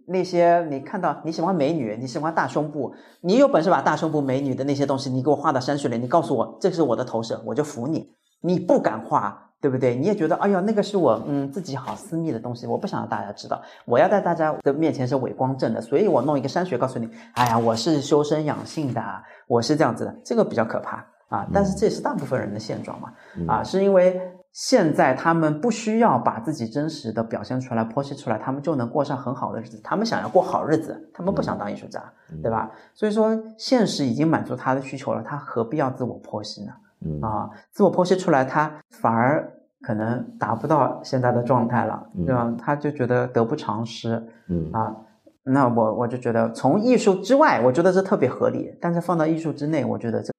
S4: 那些你看到你喜欢美女，你喜欢大胸部，你有本事把大胸部美女的那些东西你给我画到山水里，你告诉我这是我的投射，我就服你。你不敢画，对不对？你也觉得哎呀那个是我自己好私密的东西，我不想让大家知道，我要在大家的面前是伪光正的，所以我弄一个山水告诉你，哎呀我是修身养性的，我是这样子的，这个比较可怕啊。但是这也是大部分人的现状嘛，啊，是因为现在他们不需要把自己真实的表现出来剖析出来，他们就能过上很好的日子，他们想要过好日子，他们不想当艺术家，对吧？所以说现实已经满足他的需求了，他何必要自我剖析呢？自我剖析出来他反而可能达不到现在的状态了，对吧？他就觉得得不偿失，那我就觉得从艺术之外我觉得这特别合理，但是放到艺术之内我觉得这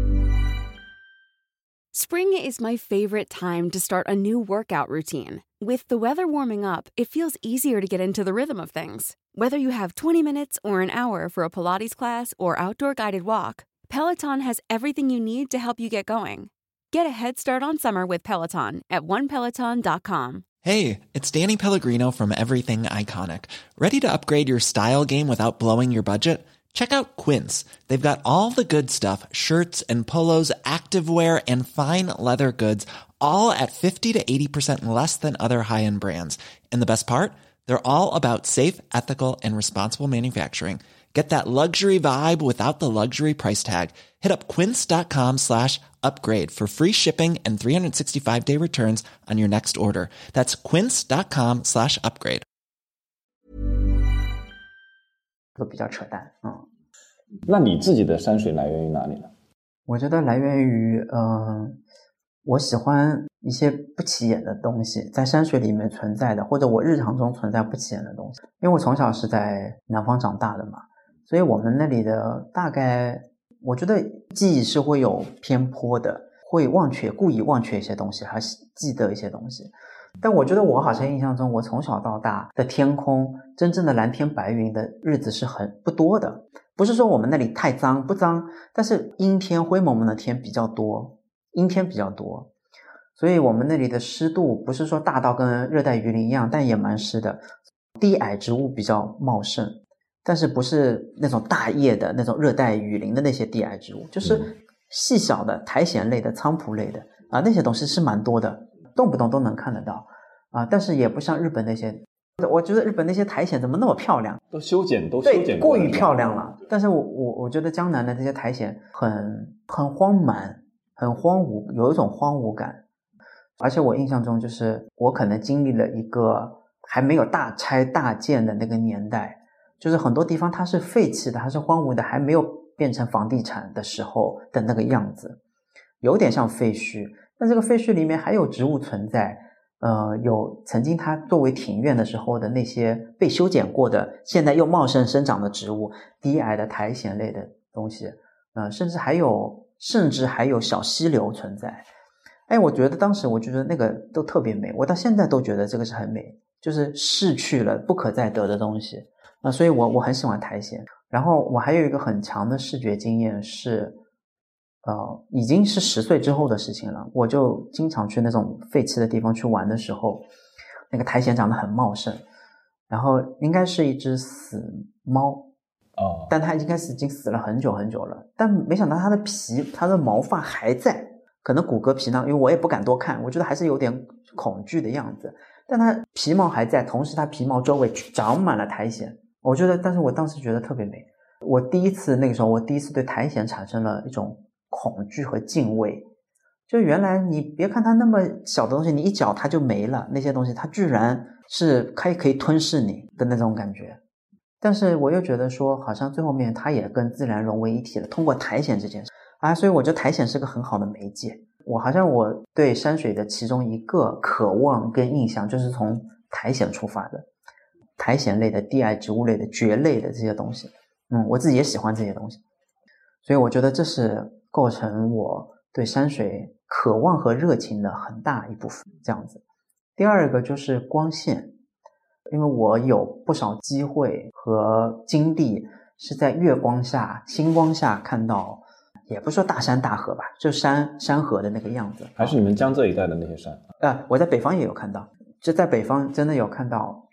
S5: Spring is my favorite time to start a new workout routine. With the weather warming up, it feels easier to get into the rhythm of things. Whether you have 20 minutes or an hour for a Pilates class or outdoor guided walk, Peloton has everything you need to help you get going. Get a head start on summer with Peloton at onepeloton.com.
S6: Hey, it's Danny Pellegrino from Everything Iconic. Ready to upgrade your style game without blowing your budget? Check out Quince. They've got all the good stuff, shirts and polos, activewear, and fine leather goods, all at 50 to 80% less than other high-end brands. And the best part? They're all about safe, ethical, and responsible manufacturing. Get that luxury vibe without the luxury price tag. Hit up quince.com/upgrade for free shipping and 365-day returns on your next order. That's quince.com/upgrade.
S4: 比较扯淡。
S3: 那你自己的山水来源于哪里呢？
S4: 我觉得来源于我喜欢一些不起眼的东西，在山水里面存在的，或者我日常中存在不起眼的东西。因为我从小是在南方长大的嘛，所以我们那里的大概我觉得记忆是会有偏颇的，会故意忘却一些东西，还是记得一些东西。但我觉得我好像印象中我从小到大的天空真正的蓝天白云的日子是很不多的，不是说我们那里太脏不脏，但是阴天灰蒙蒙的天比较多，阴天比较多，所以我们那里的湿度不是说大到跟热带雨林一样，但也蛮湿的，低矮植物比较茂盛，但是不是那种大叶的那种热带雨林的那些低矮植物，就是细小的苔藓类的菖蒲类的那些东西是蛮多的，动不动都能看得到但是也不像日本那些，我觉得日本那些苔藓怎么那么漂亮，
S3: 都修剪过，
S4: 对，过于漂亮了。但是我觉得江南的这些苔藓很荒蛮，很荒芜，有一种荒芜感。而且我印象中就是我可能经历了一个还没有大拆大建的那个年代，就是很多地方它是废弃的，它是荒芜的，还没有变成房地产的时候的那个样子，有点像废墟。但这个废墟里面还有植物存在，有曾经它作为庭院的时候的那些被修剪过的，现在又茂盛生长的植物，低矮的苔藓类的东西，甚至还有小溪流存在。我觉得当时我觉得那个都特别美，我到现在都觉得这个是很美，就是逝去了不可再得的东西所以我很喜欢苔藓。然后我还有一个很强的视觉经验是已经是10岁之后的事情了，我就经常去那种废弃的地方去玩的时候，那个苔藓长得很茂盛，然后应该是一只死猫但它应该是已经死了很久很久了，但没想到它的皮它的毛发还在，可能骨骼皮囊，因为我也不敢多看，我觉得还是有点恐惧的样子，但它皮毛还在，同时它皮毛周围长满了苔藓，我觉得，但是我当时觉得特别美。那个时候我第一次对苔藓产生了一种恐惧和敬畏，就原来你别看它那么小的东西，你一脚它就没了，那些东西它居然是可以吞噬你的那种感觉。但是我又觉得说好像最后面它也跟自然融为一体了，通过苔藓这件事所以我觉得苔藓是个很好的媒介。我对山水的其中一个渴望跟印象就是从苔藓出发的，苔藓类的低矮植物类的蕨类的这些东西我自己也喜欢这些东西，所以我觉得这是构成我对山水渴望和热情的很大一部分这样子。第二个就是光线，因为我有不少机会和经历是在月光下星光下看到，也不说大山大河吧，就山河的那个样子。
S3: 还是你们江浙一带的那些山
S4: 我在北方也有看到，就在北方真的有看到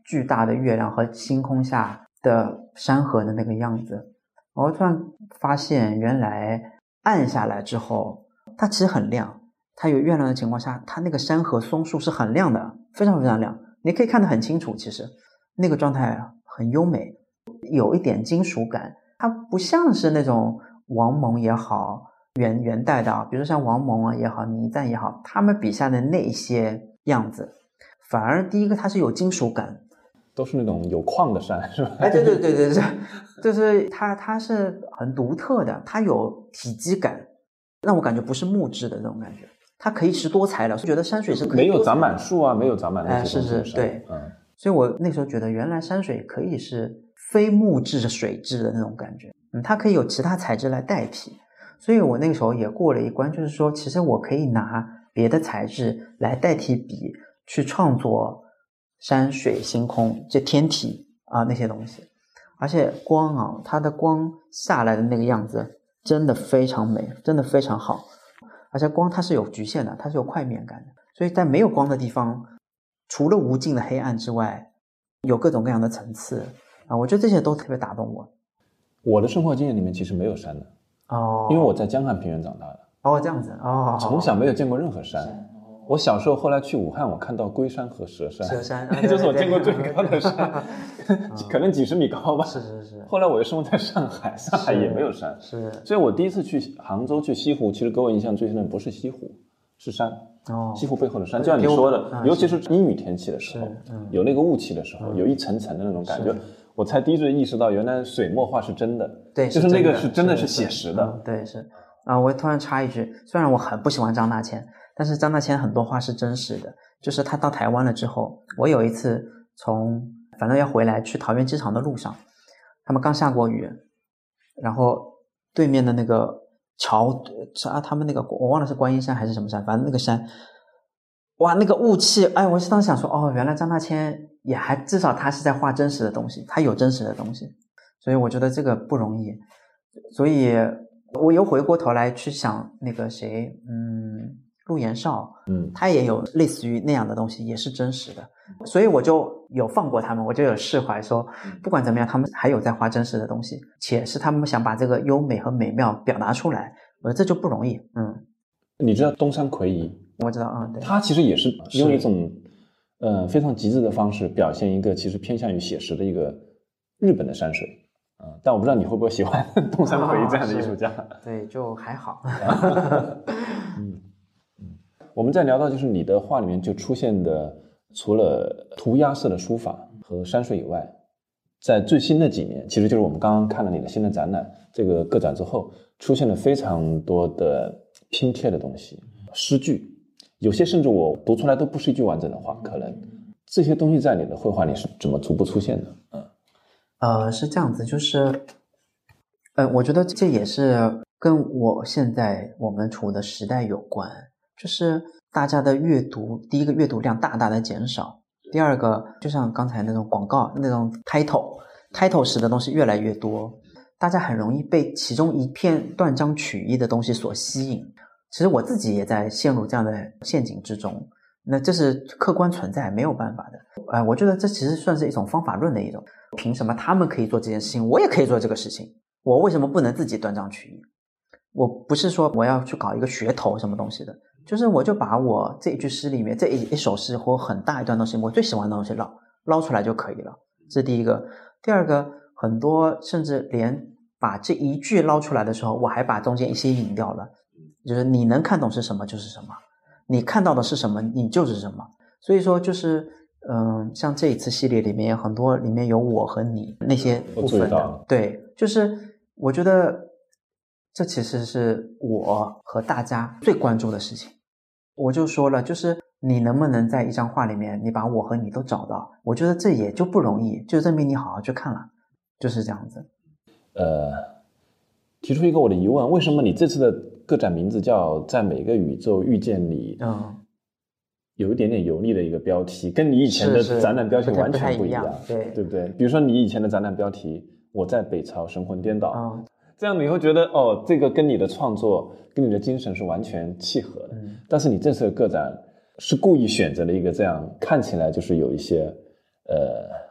S4: 巨大的月亮和星空下的山河的那个样子。我突然发现原来暗下来之后它其实很亮，它有月亮的情况下，它那个山河松树是很亮的，非常非常亮，你可以看得很清楚。其实那个状态很优美，有一点金属感，它不像是那种王蒙也好元代的比如说像王蒙也好倪瓒也好，他们笔下的那些样子，反而第一个它是有金属感，
S3: 都是那种有矿的山是吧？
S4: 对，就是它是很独特的，它有体积感，让我感觉不是木质的那种感觉，它可以是多彩的，觉得山水是可以
S3: 没有长满树啊，没有长满那些东西，
S4: 是对，所以我那时候觉得原来山水可以是非木质水质的那种感觉，它可以有其他材质来代替，所以我那个时候也过了一关，就是说其实我可以拿别的材质来代替笔去创作山水星空这天体那些东西，而且光它的光下来的那个样子真的非常美，真的非常好，而且光它是有局限的，它是有块面感的，所以在没有光的地方，除了无尽的黑暗之外，有各种各样的层次我觉得这些都特别打动我。
S3: 我的生活经验里面其实没有山的因为我在江汉平原长大的
S4: 这样子
S3: 从小没有见过任何山。我小时候后来去武汉，我看到龟山和蛇山，那就是我见过最高的山，可能几十米高吧。
S4: 是。
S3: 后来我又生活在上海，上海也没有山，
S4: 是。
S3: 所以我第一次去杭州去西湖，其实给我印象最深的不是西湖，是山。西湖背后的山，就像你说的，尤其是阴雨天气的时候，有那个雾气的时候，有一层层的那种感觉，我才第一次意识到，原来水墨画是真的，
S4: 对，
S3: 就是那个是真的是写实的。
S4: 对，是。我突然插一句，虽然我很不喜欢张大千，但是张大千很多画是真实的，就是他到台湾了之后，我有一次反正要回来去桃园机场的路上，他们刚下过雨，然后对面的那个桥他们那个我忘了是观音山还是什么山，反正那个山哇那个雾气，我是当时想说原来张大千也还至少他是在画真实的东西，他有真实的东西，所以我觉得这个不容易，所以我又回过头来去想那个谁陆延绍他也有类似于那样的东西，也是真实的，所以我就有放过他们，我就有释怀说不管怎么样他们还有在画真实的东西，且是他们想把这个优美和美妙表达出来，我觉得这就不容易。
S3: 你知道东山魁夷？
S4: 我知道对，
S3: 他其实也是用一种非常极致的方式表现一个其实偏向于写实的一个日本的山水但我不知道你会不会喜欢东山魁夷这样的艺术家。
S4: 对，就还好。
S3: 我们再聊到就是你的画里面就出现的，除了涂鸦式的书法和山水以外，在最新的几年，其实就是我们刚刚看了你的新的展览，这个个展之后，出现了非常多的拼贴的东西，诗句，有些甚至我读出来都不是一句完整的话，可能这些东西在你的绘画里是怎么逐步出现的？
S4: 是这样子，就是我觉得这也是跟我们处的时代有关，就是大家的阅读，第一个阅读量大大的减少，第二个就像刚才那种广告那种 title 式的东西越来越多，大家很容易被其中一片断章取义的东西所吸引。其实我自己也在陷入这样的陷阱之中，那这是客观存在，没有办法的。我觉得这其实算是一种方法论的一种，凭什么他们可以做这件事情，我也可以做这个事情，我为什么不能自己断章取义？我不是说我要去搞一个噱头什么东西的，就是我就把我这一句诗里面这一首诗或很大一段东西，我最喜欢的东西捞出来就可以了，这是第一个。第二个，很多甚至连把这一句捞出来的时候，我还把中间一些引掉了，就是你能看懂是什么就是什么，你看到的是什么你就是什么。所以说就是像这一次系列里面很多里面有我和你那些部分的，对，就是我觉得这其实是我和大家最关注的事情。我就说了，就是你能不能在一张画里面你把我和你都找到，我觉得这也就不容易，就证明你好好去看了，就是这样子。
S3: 提出一个我的疑问，为什么你这次的个展名字叫在每个宇宙遇见你，有一点点油腻的一个标题，跟你以前的展览标题完全不一样，对不对？比如说你以前的展览标题我在北朝神魂颠倒，这样你会觉得这个跟你的创作跟你的精神是完全契合的，但是你这次的个展是故意选择了一个这样看起来就是有一些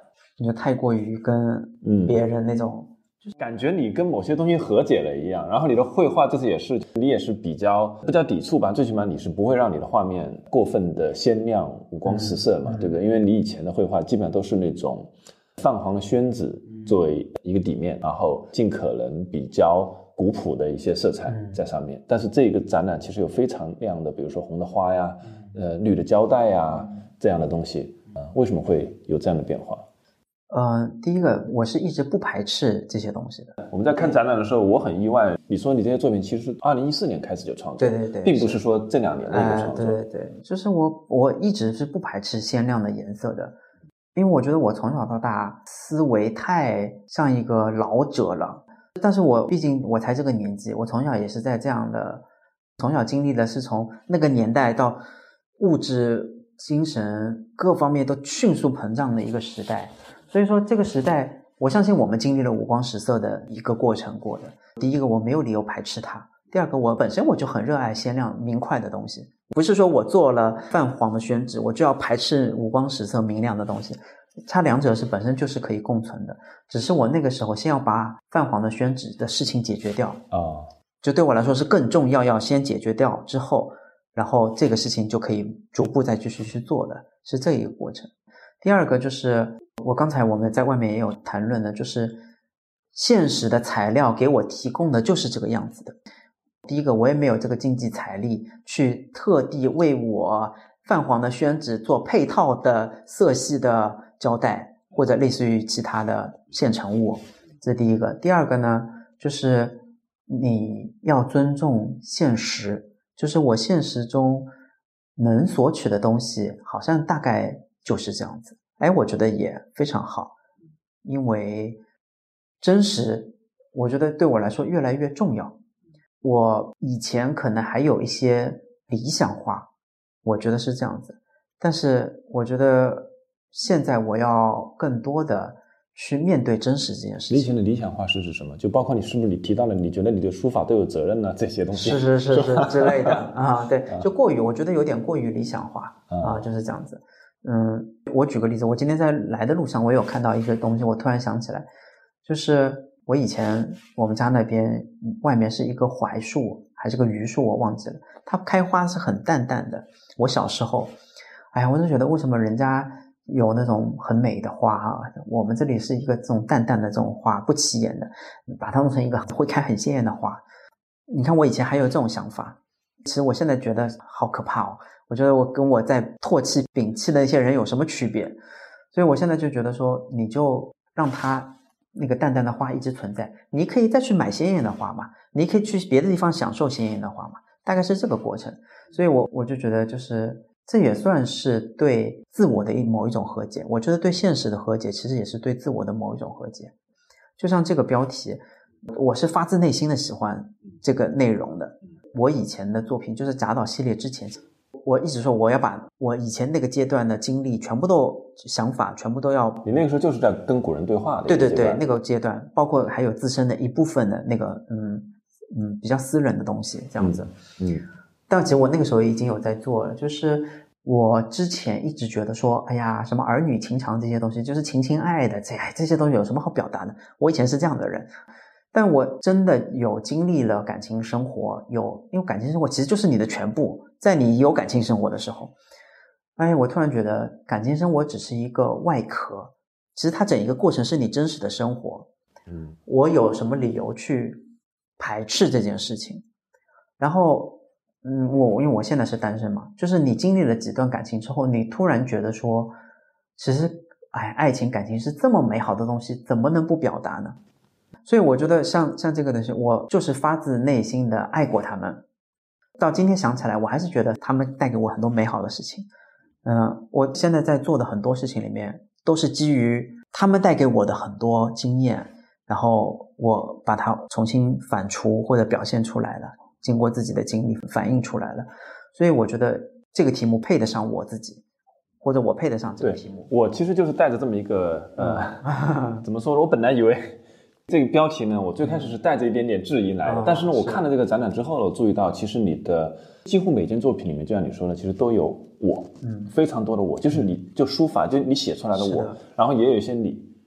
S4: 就太过于跟别人那种。
S3: 就是感觉你跟某些东西和解了一样，然后你的绘画这次你也是比较不叫抵触吧，最起码你是不会让你的画面过分的鲜亮五光十色嘛，对不对？因为你以前的绘画基本上都是那种泛黄的宣纸作为一个底面，然后尽可能比较古朴的一些色彩在上面，但是这个展览其实有非常亮的，比如说红的花呀，绿的胶带呀这样的东西，为什么会有这样的变化？
S4: 第一个，我是一直不排斥这些东西的。
S3: 我们在看展览的时候，我很意外，你说你这些作品其实是2014年开始就创作，
S4: 对，
S3: 并不是说这2年内就创作。
S4: 对，就是我一直是不排斥鲜亮的颜色的，因为我觉得我从小到大思维太像一个老者了。但是毕竟我才这个年纪，我从小也是在这样的，从小经历的是从那个年代到物质、精神各方面都迅速膨胀的一个时代。所以说这个时代，我相信我们经历了五光十色的一个过程过的。第一个，我没有理由排斥它；第二个，我本身我就很热爱鲜亮明快的东西，不是说我做了泛黄的宣纸，我就要排斥五光十色明亮的东西。它两者是本身就是可以共存的，只是我那个时候先要把泛黄的宣纸的事情解决掉就对我来说是更重要，要先解决掉之后，然后这个事情就可以逐步再继续去做的，是这一个过程。第二个就是刚才我们在外面也有谈论的，就是现实的材料给我提供的就是这个样子的。第一个，我也没有这个经济财力去特地为我泛黄的宣纸做配套的色系的胶带，或者类似于其他的现成物，这是第一个。第二个呢，就是你要尊重现实，就是我现实中能索取的东西好像大概就是这样子。我觉得也非常好，因为真实我觉得对我来说越来越重要。我以前可能还有一些理想化，我觉得是这样子，但是我觉得现在我要更多的去面对真实这件事情。
S3: 以前的理想化是指什么？就包括你是不是你提到了你觉得你对书法都有责任呢？这些东西
S4: 是之类的对，就我觉得有点过于理想化就是这样子。我举个例子，我今天在来的路上我有看到一个东西，我突然想起来，就是我以前我们家那边外面是一个槐树还是个榆树我忘记了，它开花是很淡淡的。我小时候我就觉得为什么人家有那种很美的花我们这里是一个这种淡淡的这种花，不起眼的，把它弄成一个会开很鲜艳的花。你看我以前还有这种想法，其实我现在觉得好可怕我觉得我跟我在唾弃摒弃的一些人有什么区别？所以我现在就觉得说，你就让它那个淡淡的花一直存在，你可以再去买鲜艳的花嘛，你可以去别的地方享受鲜艳的花嘛，大概是这个过程。所以我就觉得就是这也算是对自我的某一种和解。我觉得对现实的和解其实也是对自我的某一种和解。就像这个标题，我是发自内心的喜欢这个内容的。我以前的作品就是贾岛系列之前，我一直说我要把我以前那个阶段的经历全部都想法全部都要。
S3: 你那个时候就是在跟古人对话的。
S4: 对，那个阶段包括还有自身的一部分的那个比较私人的东西这样子。但其实我那个时候已经有在做了，就是我之前一直觉得说什么儿女情长这些东西就是情情爱爱的，这些东西有什么好表达的，我以前是这样的人。但我真的有经历了感情生活，因为感情生活其实就是你的全部，在你有感情生活的时候，我突然觉得感情生活只是一个外壳，其实它整一个过程是你真实的生活。我有什么理由去排斥这件事情？然后因为我现在是单身嘛，就是你经历了几段感情之后，你突然觉得说其实爱情感情是这么美好的东西，怎么能不表达呢？所以我觉得像这个东西，我就是发自内心的爱过他们，到今天想起来我还是觉得他们带给我很多美好的事情。我现在在做的很多事情里面都是基于他们带给我的很多经验，然后我把它重新反刍或者表现出来了，经过自己的经历反映出来了。所以我觉得这个题目配得上我自己，或者我配得上这个题目。
S3: 我其实就是带着这么一个怎么说呢，我本来以为这个标题呢，我最开始是带着一点点质疑来的，但是呢，我看了这个展览之后呢，我注意到其实你的几乎每件作品里面，就像你说的，其实都有我，非常多的我，就是你就书法，就你写出来的我，然后也有一些你，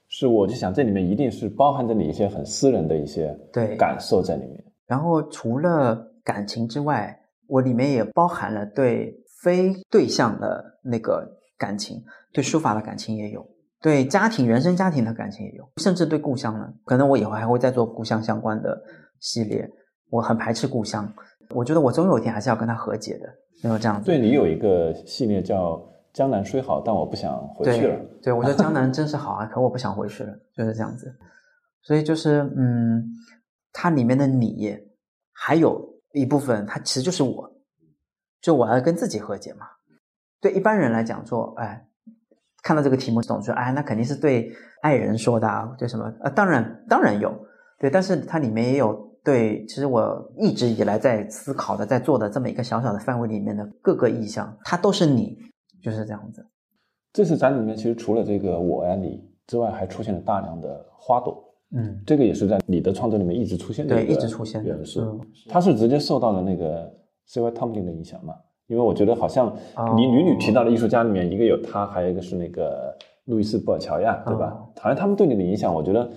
S3: 是，我就想这里面一定是包含着你一些很私人的一些感受在里面。
S4: 然后除了感情之外，我里面也包含了对非对象的那个感情，对书法的感情也有，对家庭原生家庭的感情也有，甚至对故乡呢，可能我以后还会再做故乡相关的系列。我很排斥故乡，我觉得我总有一天还是要跟他和解的，没有这样子。
S3: 对，你有一个系列叫江南虽好，但我不想回去了。
S4: 对，我觉得江南真是好啊，可我不想回去了，就是这样子。所以就是它里面的你还有一部分它其实就是我，就我要跟自己和解嘛。对一般人来讲说，看到这个题目总说，那肯定是对爱人说的啊，对什么当然有，对，但是它里面也有对，其实我一直以来在思考的，在做的这么一个小小的范围里面的各个意象，它都是你，就是这样子。
S3: 这次展里面其实除了这个我呀你之外，还出现了大量的花朵。这个也是在你的创作里面一直出现的，
S4: 对，一直出现的
S3: 元素。它是直接受到了那个 C.Y. Tomlin 的影响嘛？因为我觉得好像你屡提到的艺术家里面，一个有他，还有一个是那个路易斯·布尔乔亚，对吧？好像他们对你的影响，我觉得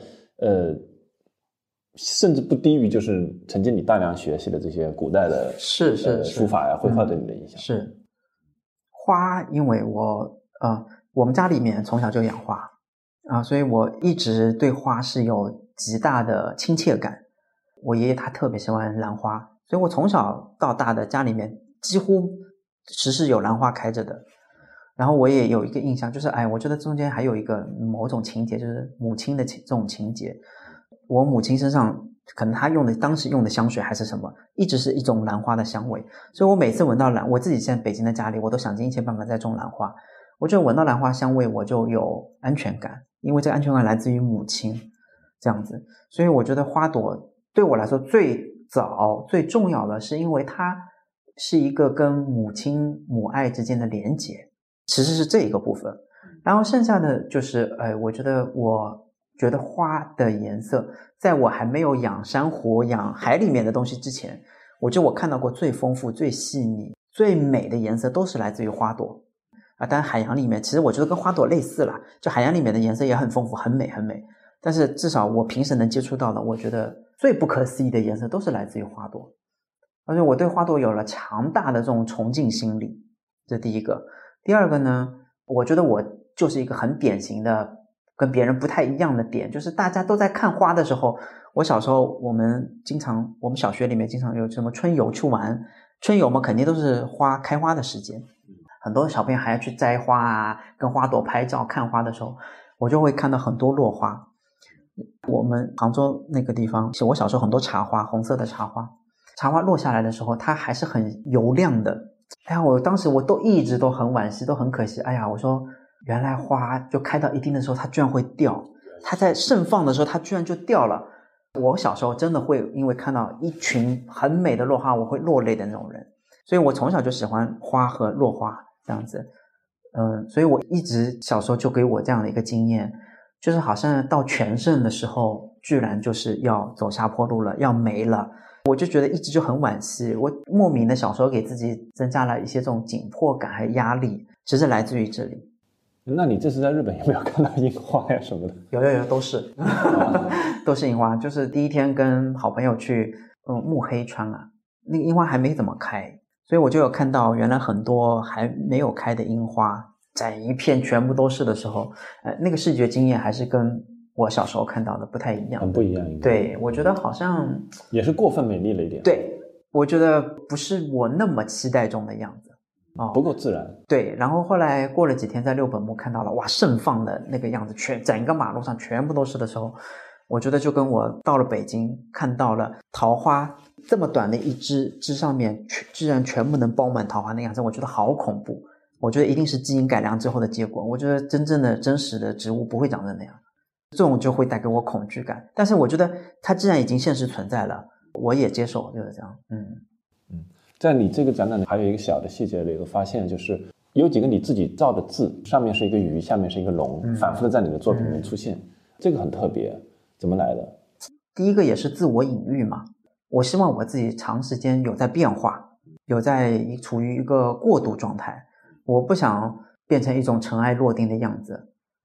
S3: 甚至不低于就是曾经你大量学习的这些古代的书法呀、绘画对你的影响。
S4: 是花，因为我们家里面从小就养花所以我一直对花是有极大的亲切感。我爷爷他特别喜欢兰花，所以我从小到大的家里面几乎时时有兰花开着的。然后我也有一个印象，就是我觉得中间还有一个某种情节，就是母亲的这种情节。我母亲身上可能她当时用的香水还是什么，一直是一种兰花的香味，所以我每次闻到我自己现在北京的家里，我都想尽一切办法在种兰花。我觉得闻到兰花香味我就有安全感，因为这个安全感来自于母亲，这样子。所以我觉得花朵对我来说最早最重要的是因为它是一个跟母亲母爱之间的连结，其实是这一个部分。然后剩下的就是我觉得花的颜色，在我还没有养珊瑚养海里面的东西之前，我看到过最丰富最细腻最美的颜色都是来自于花朵当然海洋里面其实我觉得跟花朵类似啦，就海洋里面的颜色也很丰富很美很美，但是至少我平时能接触到的，我觉得最不可思议的颜色都是来自于花朵。而且我对花朵有了强大的这种崇敬心理，这第一个。第二个呢，我觉得我就是一个很典型的跟别人不太一样的点，就是大家都在看花的时候，我小时候我们小学里面经常有什么春游去玩，春游嘛肯定都是开花的时间，很多小朋友还要去摘花跟花朵拍照看花的时候，我就会看到很多落花。我们杭州那个地方，我小时候很多茶花，红色的茶花落下来的时候，它还是很油亮的。我当时我都一直都很惋惜，都很可惜。我说原来花就开到一定的时候，它居然会掉。它在盛放的时候，它居然就掉了。我小时候真的会因为看到一群很美的落花，我会落泪的那种人。所以我从小就喜欢花和落花这样子。所以我一直小时候就给我这样的一个经验，就是好像到全盛的时候，居然就是要走下坡路了，要没了。我就觉得一直就很惋惜，我莫名的小时候给自己增加了一些这种紧迫感和压力，其实来自于这里。
S3: 那你这次在日本有没有看到樱花呀什么的？
S4: 有，都是都是樱花。就是第一天跟好朋友去目黑川那个樱花还没怎么开，所以我就有看到原来很多还没有开的樱花在一片全部都是的时候，那个视觉经验还是跟我小时候看到的不太一样，
S3: 很不一样。
S4: 对，我觉得好像
S3: 也是过分美丽了一点。
S4: 对，我觉得不是我那么期待中的样子
S3: 不够自然。
S4: 对，然后后来过了几天在六本木看到了盛放的那个样子，整个马路上全部都是的时候，我觉得就跟我到了北京看到了桃花这么短的一枝上面居然全部能包满桃花那样子，我觉得好恐怖。我觉得一定是基因改良之后的结果，我觉得真正的真实的植物不会长成那样，这种就会带给我恐惧感。但是我觉得它既然已经现实存在了，我也接受，就是这样。
S3: 在你这个展览还有一个小的细节的一个发现，就是有几个你自己造的字，上面是一个鱼，下面是一个龙，反复的在你的作品里面出现，这个很特别，怎么来的？
S4: 第一个也是自我隐喻嘛，我希望我自己长时间有在变化，有在处于一个过渡状态，我不想变成一种尘埃落定的样子。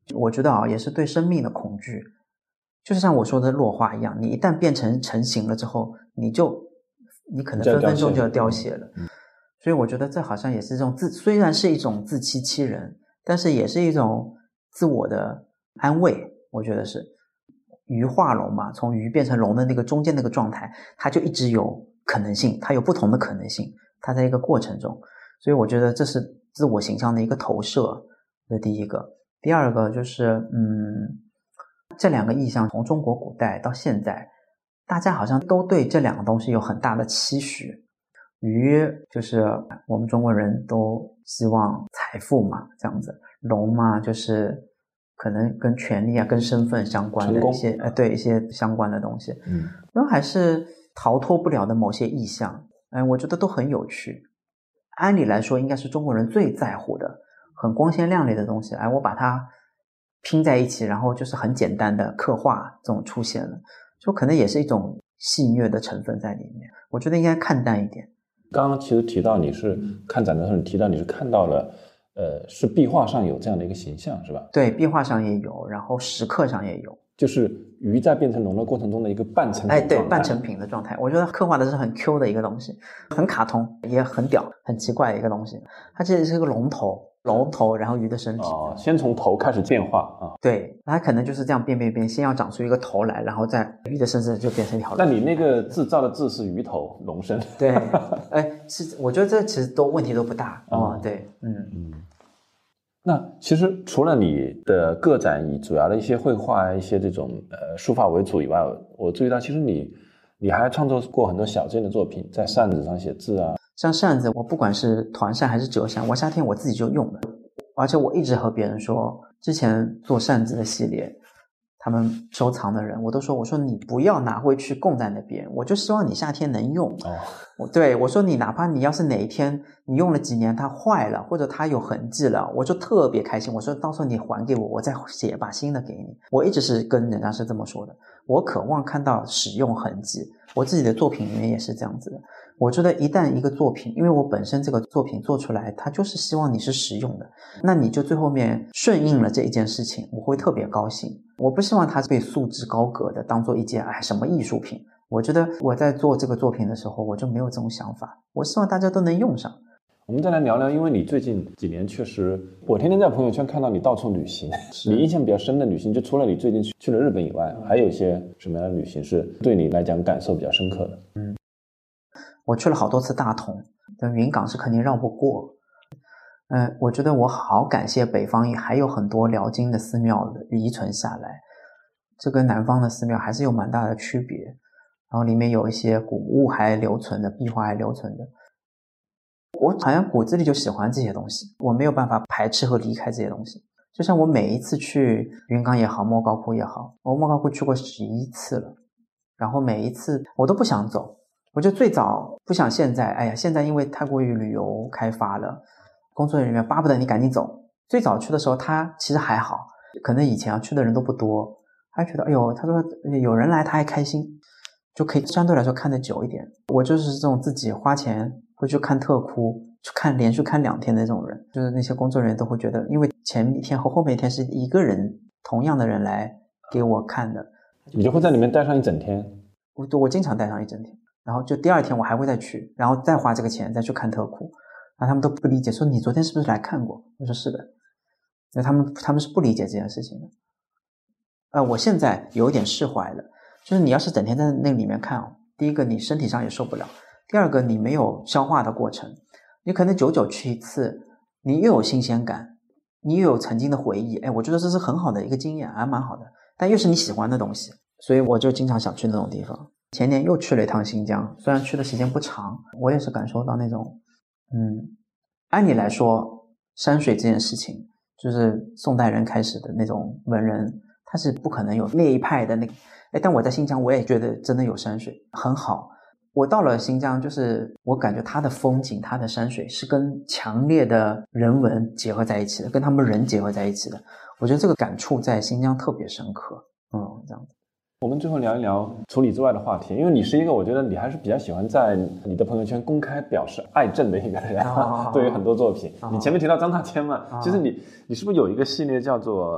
S4: 我觉得也是对生命的恐惧，就是像我说的落花一样，你一旦变成成型了之后，你可能分分钟就要凋谢了。所以我觉得这好像也是这种虽然是一种自欺欺人，但是也是一种自我的安慰。我觉得是鱼化龙嘛，从鱼变成龙的那个中间那个状态，它就一直有可能性，它有不同的可能性，它在一个过程中。所以我觉得这是自我形象的一个投射，这第一个。第二个就是这两个意象从中国古代到现在，大家好像都对这两个东西有很大的期许。鱼就是我们中国人都希望财富嘛，这样子。龙嘛，就是可能跟权力啊、跟身份相关的一些对一些相关的东西。都还是逃脱不了的某些意象。我觉得都很有趣。按理来说，应该是中国人最在乎的、很光鲜亮丽的东西。我把它拼在一起，然后就是很简单的刻画，这种出现了，就可能也是一种戏谑的成分在里面。我觉得应该看淡一点。
S3: 刚刚其实提到你是看展的时候，你提到你是看到了是壁画上有这样的一个形象是吧？
S4: 对，壁画上也有，然后石刻上也有，就是
S3: 鱼在变成龙的过程中的一个半成品状态。
S4: 对，半成品的状态。我觉得刻画的是很 Q 的一个东西，很卡通，也很屌，很奇怪的一个东西。它其实是个龙头，然后鱼的身体。
S3: 先从头开始变化啊。
S4: 对，它可能就是这样变，先要长出一个头来，然后在鱼的身上就变成一条龙。
S3: 那你那个制造的字是鱼头龙身。
S4: 对，我觉得这其实问题都不大。对，
S3: 那其实除了你的个展以主要的一些绘画、一些这种书法为主以外，我注意到其实你还创作过很多小件的作品，在扇子上写字啊。
S4: 像扇子，我不管是团扇还是折扇，我夏天我自己就用了，而且我一直和别人说，之前做扇子的系列，他们收藏的人，我说你不要拿回去供在那边，我就希望你夏天能用。对，我说你哪怕你要是哪一天你用了几年它坏了，或者它有痕迹了，我就特别开心。我说到时候你还给我，我再写把新的给你。我一直是跟人家是这么说的，我渴望看到使用痕迹，我自己的作品里面也是这样子的。我觉得一旦一个作品，因为我本身这个作品做出来，它就是希望你是实用的，那你就最后面顺应了这一件事情，我会特别高兴。我不希望它被束之高阁的当做一件什么艺术品。我觉得我在做这个作品的时候，我就没有这种想法，我希望大家都能用上。
S3: 我们再来聊聊，因为你最近几年确实，我天天在朋友圈看到你到处旅行。你印象比较深的旅行，就除了你最近去了日本以外，还有一些什么样的旅行是对你来讲感受比较深刻的？
S4: 我去了好多次大同，但云冈是肯定绕不过。我觉得我好感谢北方还有很多辽金的寺庙的遗存下来，这跟南方的寺庙还是有蛮大的区别。然后里面有一些古物还留存的，壁画还留存的。我好像骨子里就喜欢这些东西，我没有办法排斥和离开这些东西。就像我每一次去云冈也好，莫高窟也好，我莫高窟去过11次了，然后每一次我都不想走。我就最早不想现在，现在因为太过于旅游开发了，工作人员巴不得你赶紧走。最早去的时候他其实还好，可能以前去的人都不多，他觉得他说有人来他还开心，就可以相对来说看得久一点。我就是这种自己花钱会去看特窟，连续看2天的那种人，就是那些工作人员都会觉得，因为前一天和后面一天是一个人同样的人来给我看的，
S3: 你就会在里面待上一整天。
S4: 我经常待上一整天，然后就第二天我还会再去，然后再花这个钱再去看特窟。然后他们都不理解，说你昨天是不是来看过？我说是的。那他们是不理解这件事情的。我现在有点释怀了，就是你要是整天在那里面看，第一个你身体上也受不了，第二个你没有消化的过程，你可能久久去一次，你又有新鲜感，你又有曾经的回忆，我觉得这是很好的一个经验，还蛮好的，但又是你喜欢的东西，所以我就经常想去那种地方。前年又去了一趟新疆，虽然去的时间不长，我也是感受到那种按理来说山水这件事情就是宋代人开始的那种文人，他是不可能有那一派的那个但我在新疆我也觉得真的有山水很好。我到了新疆，就是我感觉它的风景，它的山水是跟强烈的人文结合在一起的，跟他们人结合在一起的。我觉得这个感触在新疆特别深刻。这样子。
S3: 我们最后聊一聊除你之外的话题，因为你是一个我觉得你还是比较喜欢在你的朋友圈公开表示爱憎的一个人。对于很多作品，你前面提到张大千嘛，其实你是不是有一个系列叫做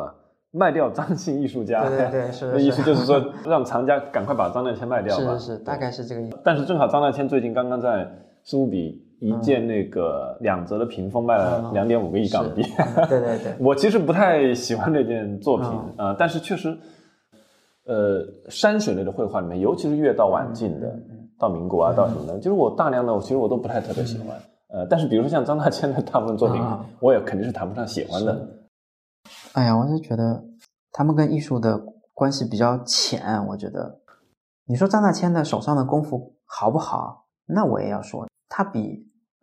S3: 卖掉张姓艺术家。
S4: 对，是的。
S3: 意思就是说让藏家赶快把张大千卖掉吧。
S4: 是，大概是这个意思。
S3: 但是正好张大千最近刚刚在苏富比一件那个2折的屏风卖了2.5个亿港币。
S4: 对。
S3: 我其实不太喜欢这件作品但是确实山水类的绘画里面，尤其是越到晚近的到民国到什么的，就是我大量的其实我都不太特别喜欢。但是比如说像张大千的大部分作品我也肯定是谈不上喜欢的。
S4: 哎呀，我是觉得他们跟艺术的关系比较浅。我觉得你说张大千的手上的功夫好不好，那我也要说他比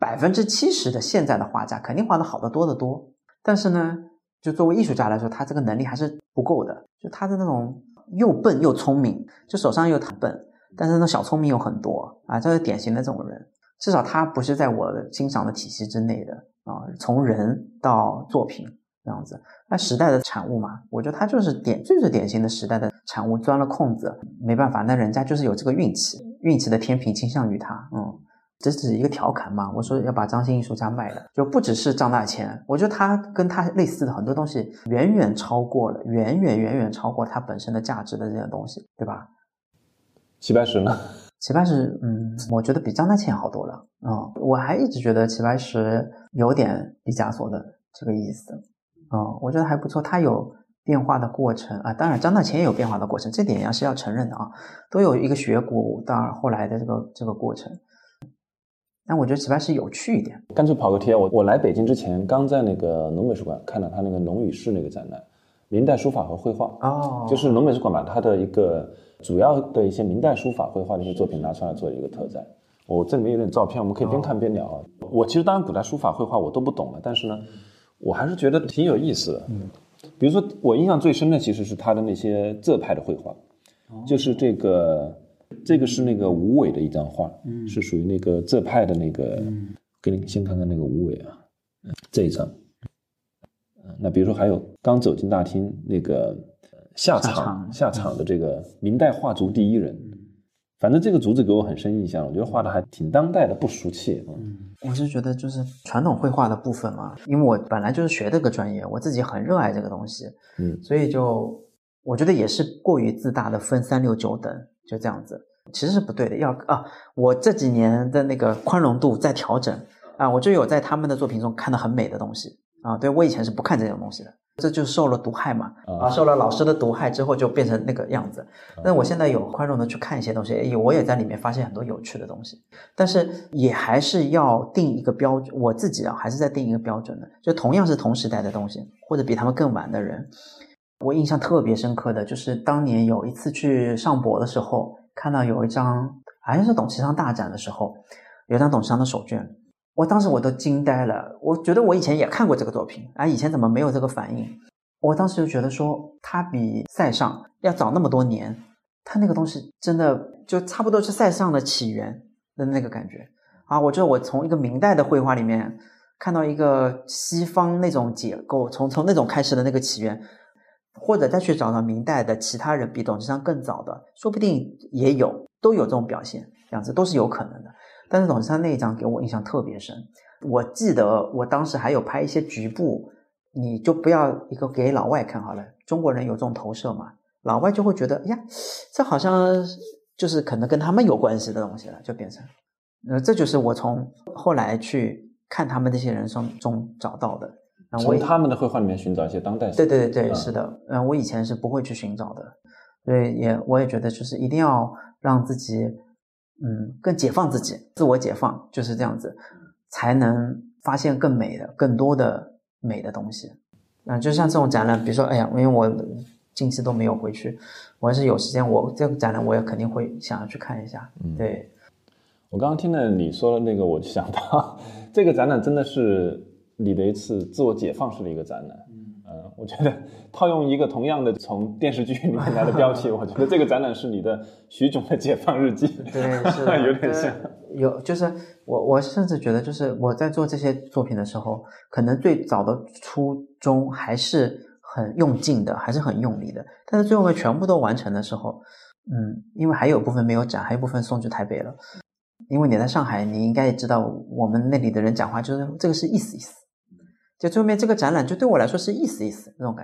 S4: 70%的现在的画家肯定画得好得多得多。但是呢，就作为艺术家来说，他这个能力还是不够的。就他的那种又笨又聪明，就手上又很笨，但是那小聪明有很多这是典型的这种人。至少他不是在我的欣赏的体系之内的从人到作品这样子。那时代的产物嘛，我觉得他就是最典型的时代的产物，钻了空子，没办法，那人家就是有这个运气的天平倾向于他。这只是一个调侃嘛，我说要把张姓艺术家卖了，就不只是张大千，我觉得他跟他类似的很多东西远远超过他本身的价值的这些东西，对吧？
S3: 齐白石呢？
S4: 齐白石我觉得比张大千好多了。我还一直觉得齐白石有点毕加索的这个意思。我觉得还不错，他有变化的过程当然张大千也有变化的过程，这点是要承认的都有一个学古到后来的这个过程。但我觉得齐白石有趣一点。
S3: 干脆跑个题，我来北京之前刚在那个农美术馆看到他那个农与士那个展览，明代书法和绘画。就是农美术馆把他的一个主要的一些明代书法绘画的一些作品拿出来做一个特展。我这里面有点照片，我们可以边看边聊我其实当然古代书法绘画我都不懂了，但是呢我还是觉得挺有意思的。比如说我印象最深的其实是他的那些浙派的绘画。就是这个是那个吴伟的一张画，是属于那个浙派的那个给你先看看那个吴伟这一张。那比如说还有刚走进大厅那个下场的这个明代画竹第一人。反正这个竹子给我很深印象，我觉得画的还挺当代的，不俗气。
S4: 我是觉得就是传统绘画的部分嘛，因为我本来就是学这个专业，我自己很热爱这个东西，所以就我觉得也是过于自大的分3、6、9等，就这样子，其实是不对的。我这几年的那个宽容度在调整我就有在他们的作品中看到很美的东西对，我以前是不看这种东西的，这就受了毒害嘛受了老师的毒害之后就变成那个样子。但我现在有宽容的去看一些东西，我也在里面发现很多有趣的东西，但是也还是要定一个标准，我自己还是在定一个标准的，就同样是同时代的东西或者比他们更晚的人。我印象特别深刻的就是当年有一次去上博的时候，看到有一张好像是董其昌大展的时候，有一张董其昌的手卷，我当时我都惊呆了。我觉得我以前也看过这个作品以前怎么没有这个反应。我当时就觉得说他比塞尚要早那么多年，他那个东西真的就差不多是塞尚的起源的那个感觉我觉得我从一个明代的绘画里面看到一个西方那种结构，从那种开始的那个起源，或者再去找到明代的其他人比董其昌更早的，说不定也都有这种表现，这样子都是有可能的。但是董其昌那一张给我印象特别深，我记得我当时还有拍一些局部，你就不要一个给老外看好了，中国人有这种投射嘛，老外就会觉得呀，这好像就是可能跟他们有关系的东西了，就变成这就是我从后来去看他们这些人中找到的，
S3: 从他们的绘画里面寻找一些当代性。
S4: 对，是的。我以前是不会去寻找的，所以我也觉得就是一定要让自己更解放自己，自我解放，就是这样子才能发现更多的美的东西。就像这种展览，比如说因为我近期都没有回去，我要是有时间，我这个展览我也肯定会想要去看一下。对，
S3: 我刚刚听了你说的那个，我就想到这个展览真的是你的一次自我解放式的一个展览。我觉得套用一个同样的从电视剧里面来的标题，我觉得这个展览是你的徐炯的解放日记。
S4: 对，是的
S3: 有点像。
S4: 就是我甚至觉得，就是我在做这些作品的时候，可能最早的初衷还是很用劲的，还是很用力的，但是最后全部都完成的时候，因为还有部分没有展，还有部分送去台北了。因为你在上海，你应该也知道，我们那里的人讲话就是这个是意思，就最后面这个展览就对我来说是意思那种感觉。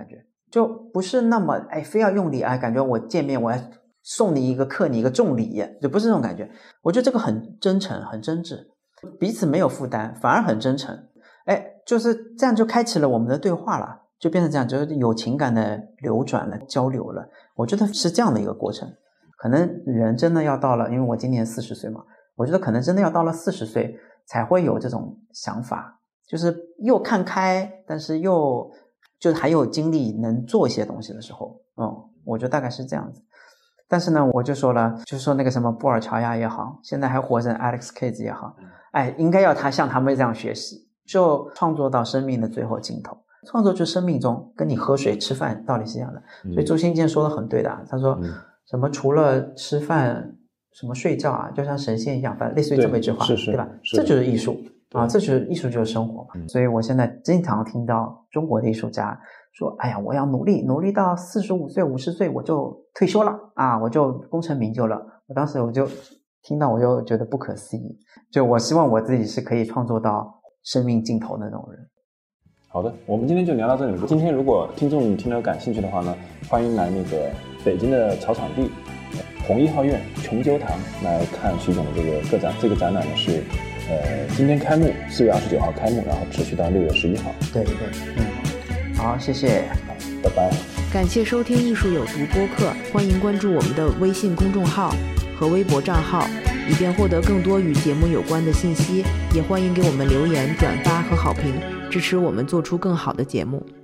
S4: 就不是那么非要用礼感觉我见面我要送你一个克你一个重礼，就不是这种感觉。我觉得这个很真诚很真挚，彼此没有负担，反而很真诚。就是这样就开启了我们的对话了，就变成这样，就是有情感的流转了，交流了。我觉得是这样的一个过程。可能人真的要到了，因为我今年40岁嘛，我觉得可能真的要到了40岁才会有这种想法，就是又看开，但是又就还有精力能做一些东西的时候。我觉得大概是这样子。但是呢，我就说了，就是说那个什么布尔乔亚也好，现在还活着 Alex Keys 也好，应该要他向他们这样学习，就创作到生命的最后尽头。创作就生命中跟你喝水吃饭道理是一样的。所以周新建说的很对的，他说什么除了吃饭什么睡觉就像神仙一样，反正类似于这么一句话，对吧？这就是艺术这就是艺术，就是生活嘛。所以我现在经常听到中国的艺术家说，哎呀，我要努力到45岁50岁我就退休了我就功成名就了。我当时我就听到我就觉得不可思议，就我希望我自己是可以创作到生命尽头的那种人。
S3: 好的，我们今天就聊到这里。今天如果听众听了感兴趣的话呢，欢迎来那个北京的草场地弘一号院琼灸堂来看徐总的这个个展。这个展览呢是今天开幕，4月29号开幕，然后持续到6月11号。
S4: 对，好，谢谢，
S3: 拜拜。
S7: 感谢收听艺术有毒播客，欢迎关注我们的微信公众号和微博账号，以便获得更多与节目有关的信息。也欢迎给我们留言、转发和好评，支持我们做出更好的节目。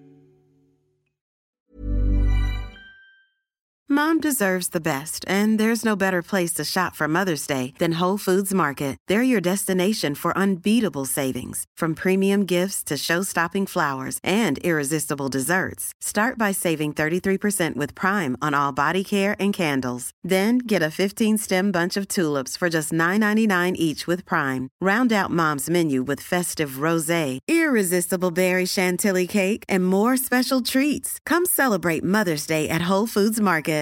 S8: Mom deserves the best, and there's no better place to shop for Mother's Day than Whole Foods Market. They're your destination for unbeatable savings, from premium gifts to show-stopping flowers and irresistible desserts. Start by saving 33% with Prime on all body care and candles. Then get a 15-stem bunch of tulips for just $9.99 each with Prime. Round out Mom's menu with festive rosé, irresistible berry chantilly cake, and more special treats. Come celebrate Mother's Day at Whole Foods Market.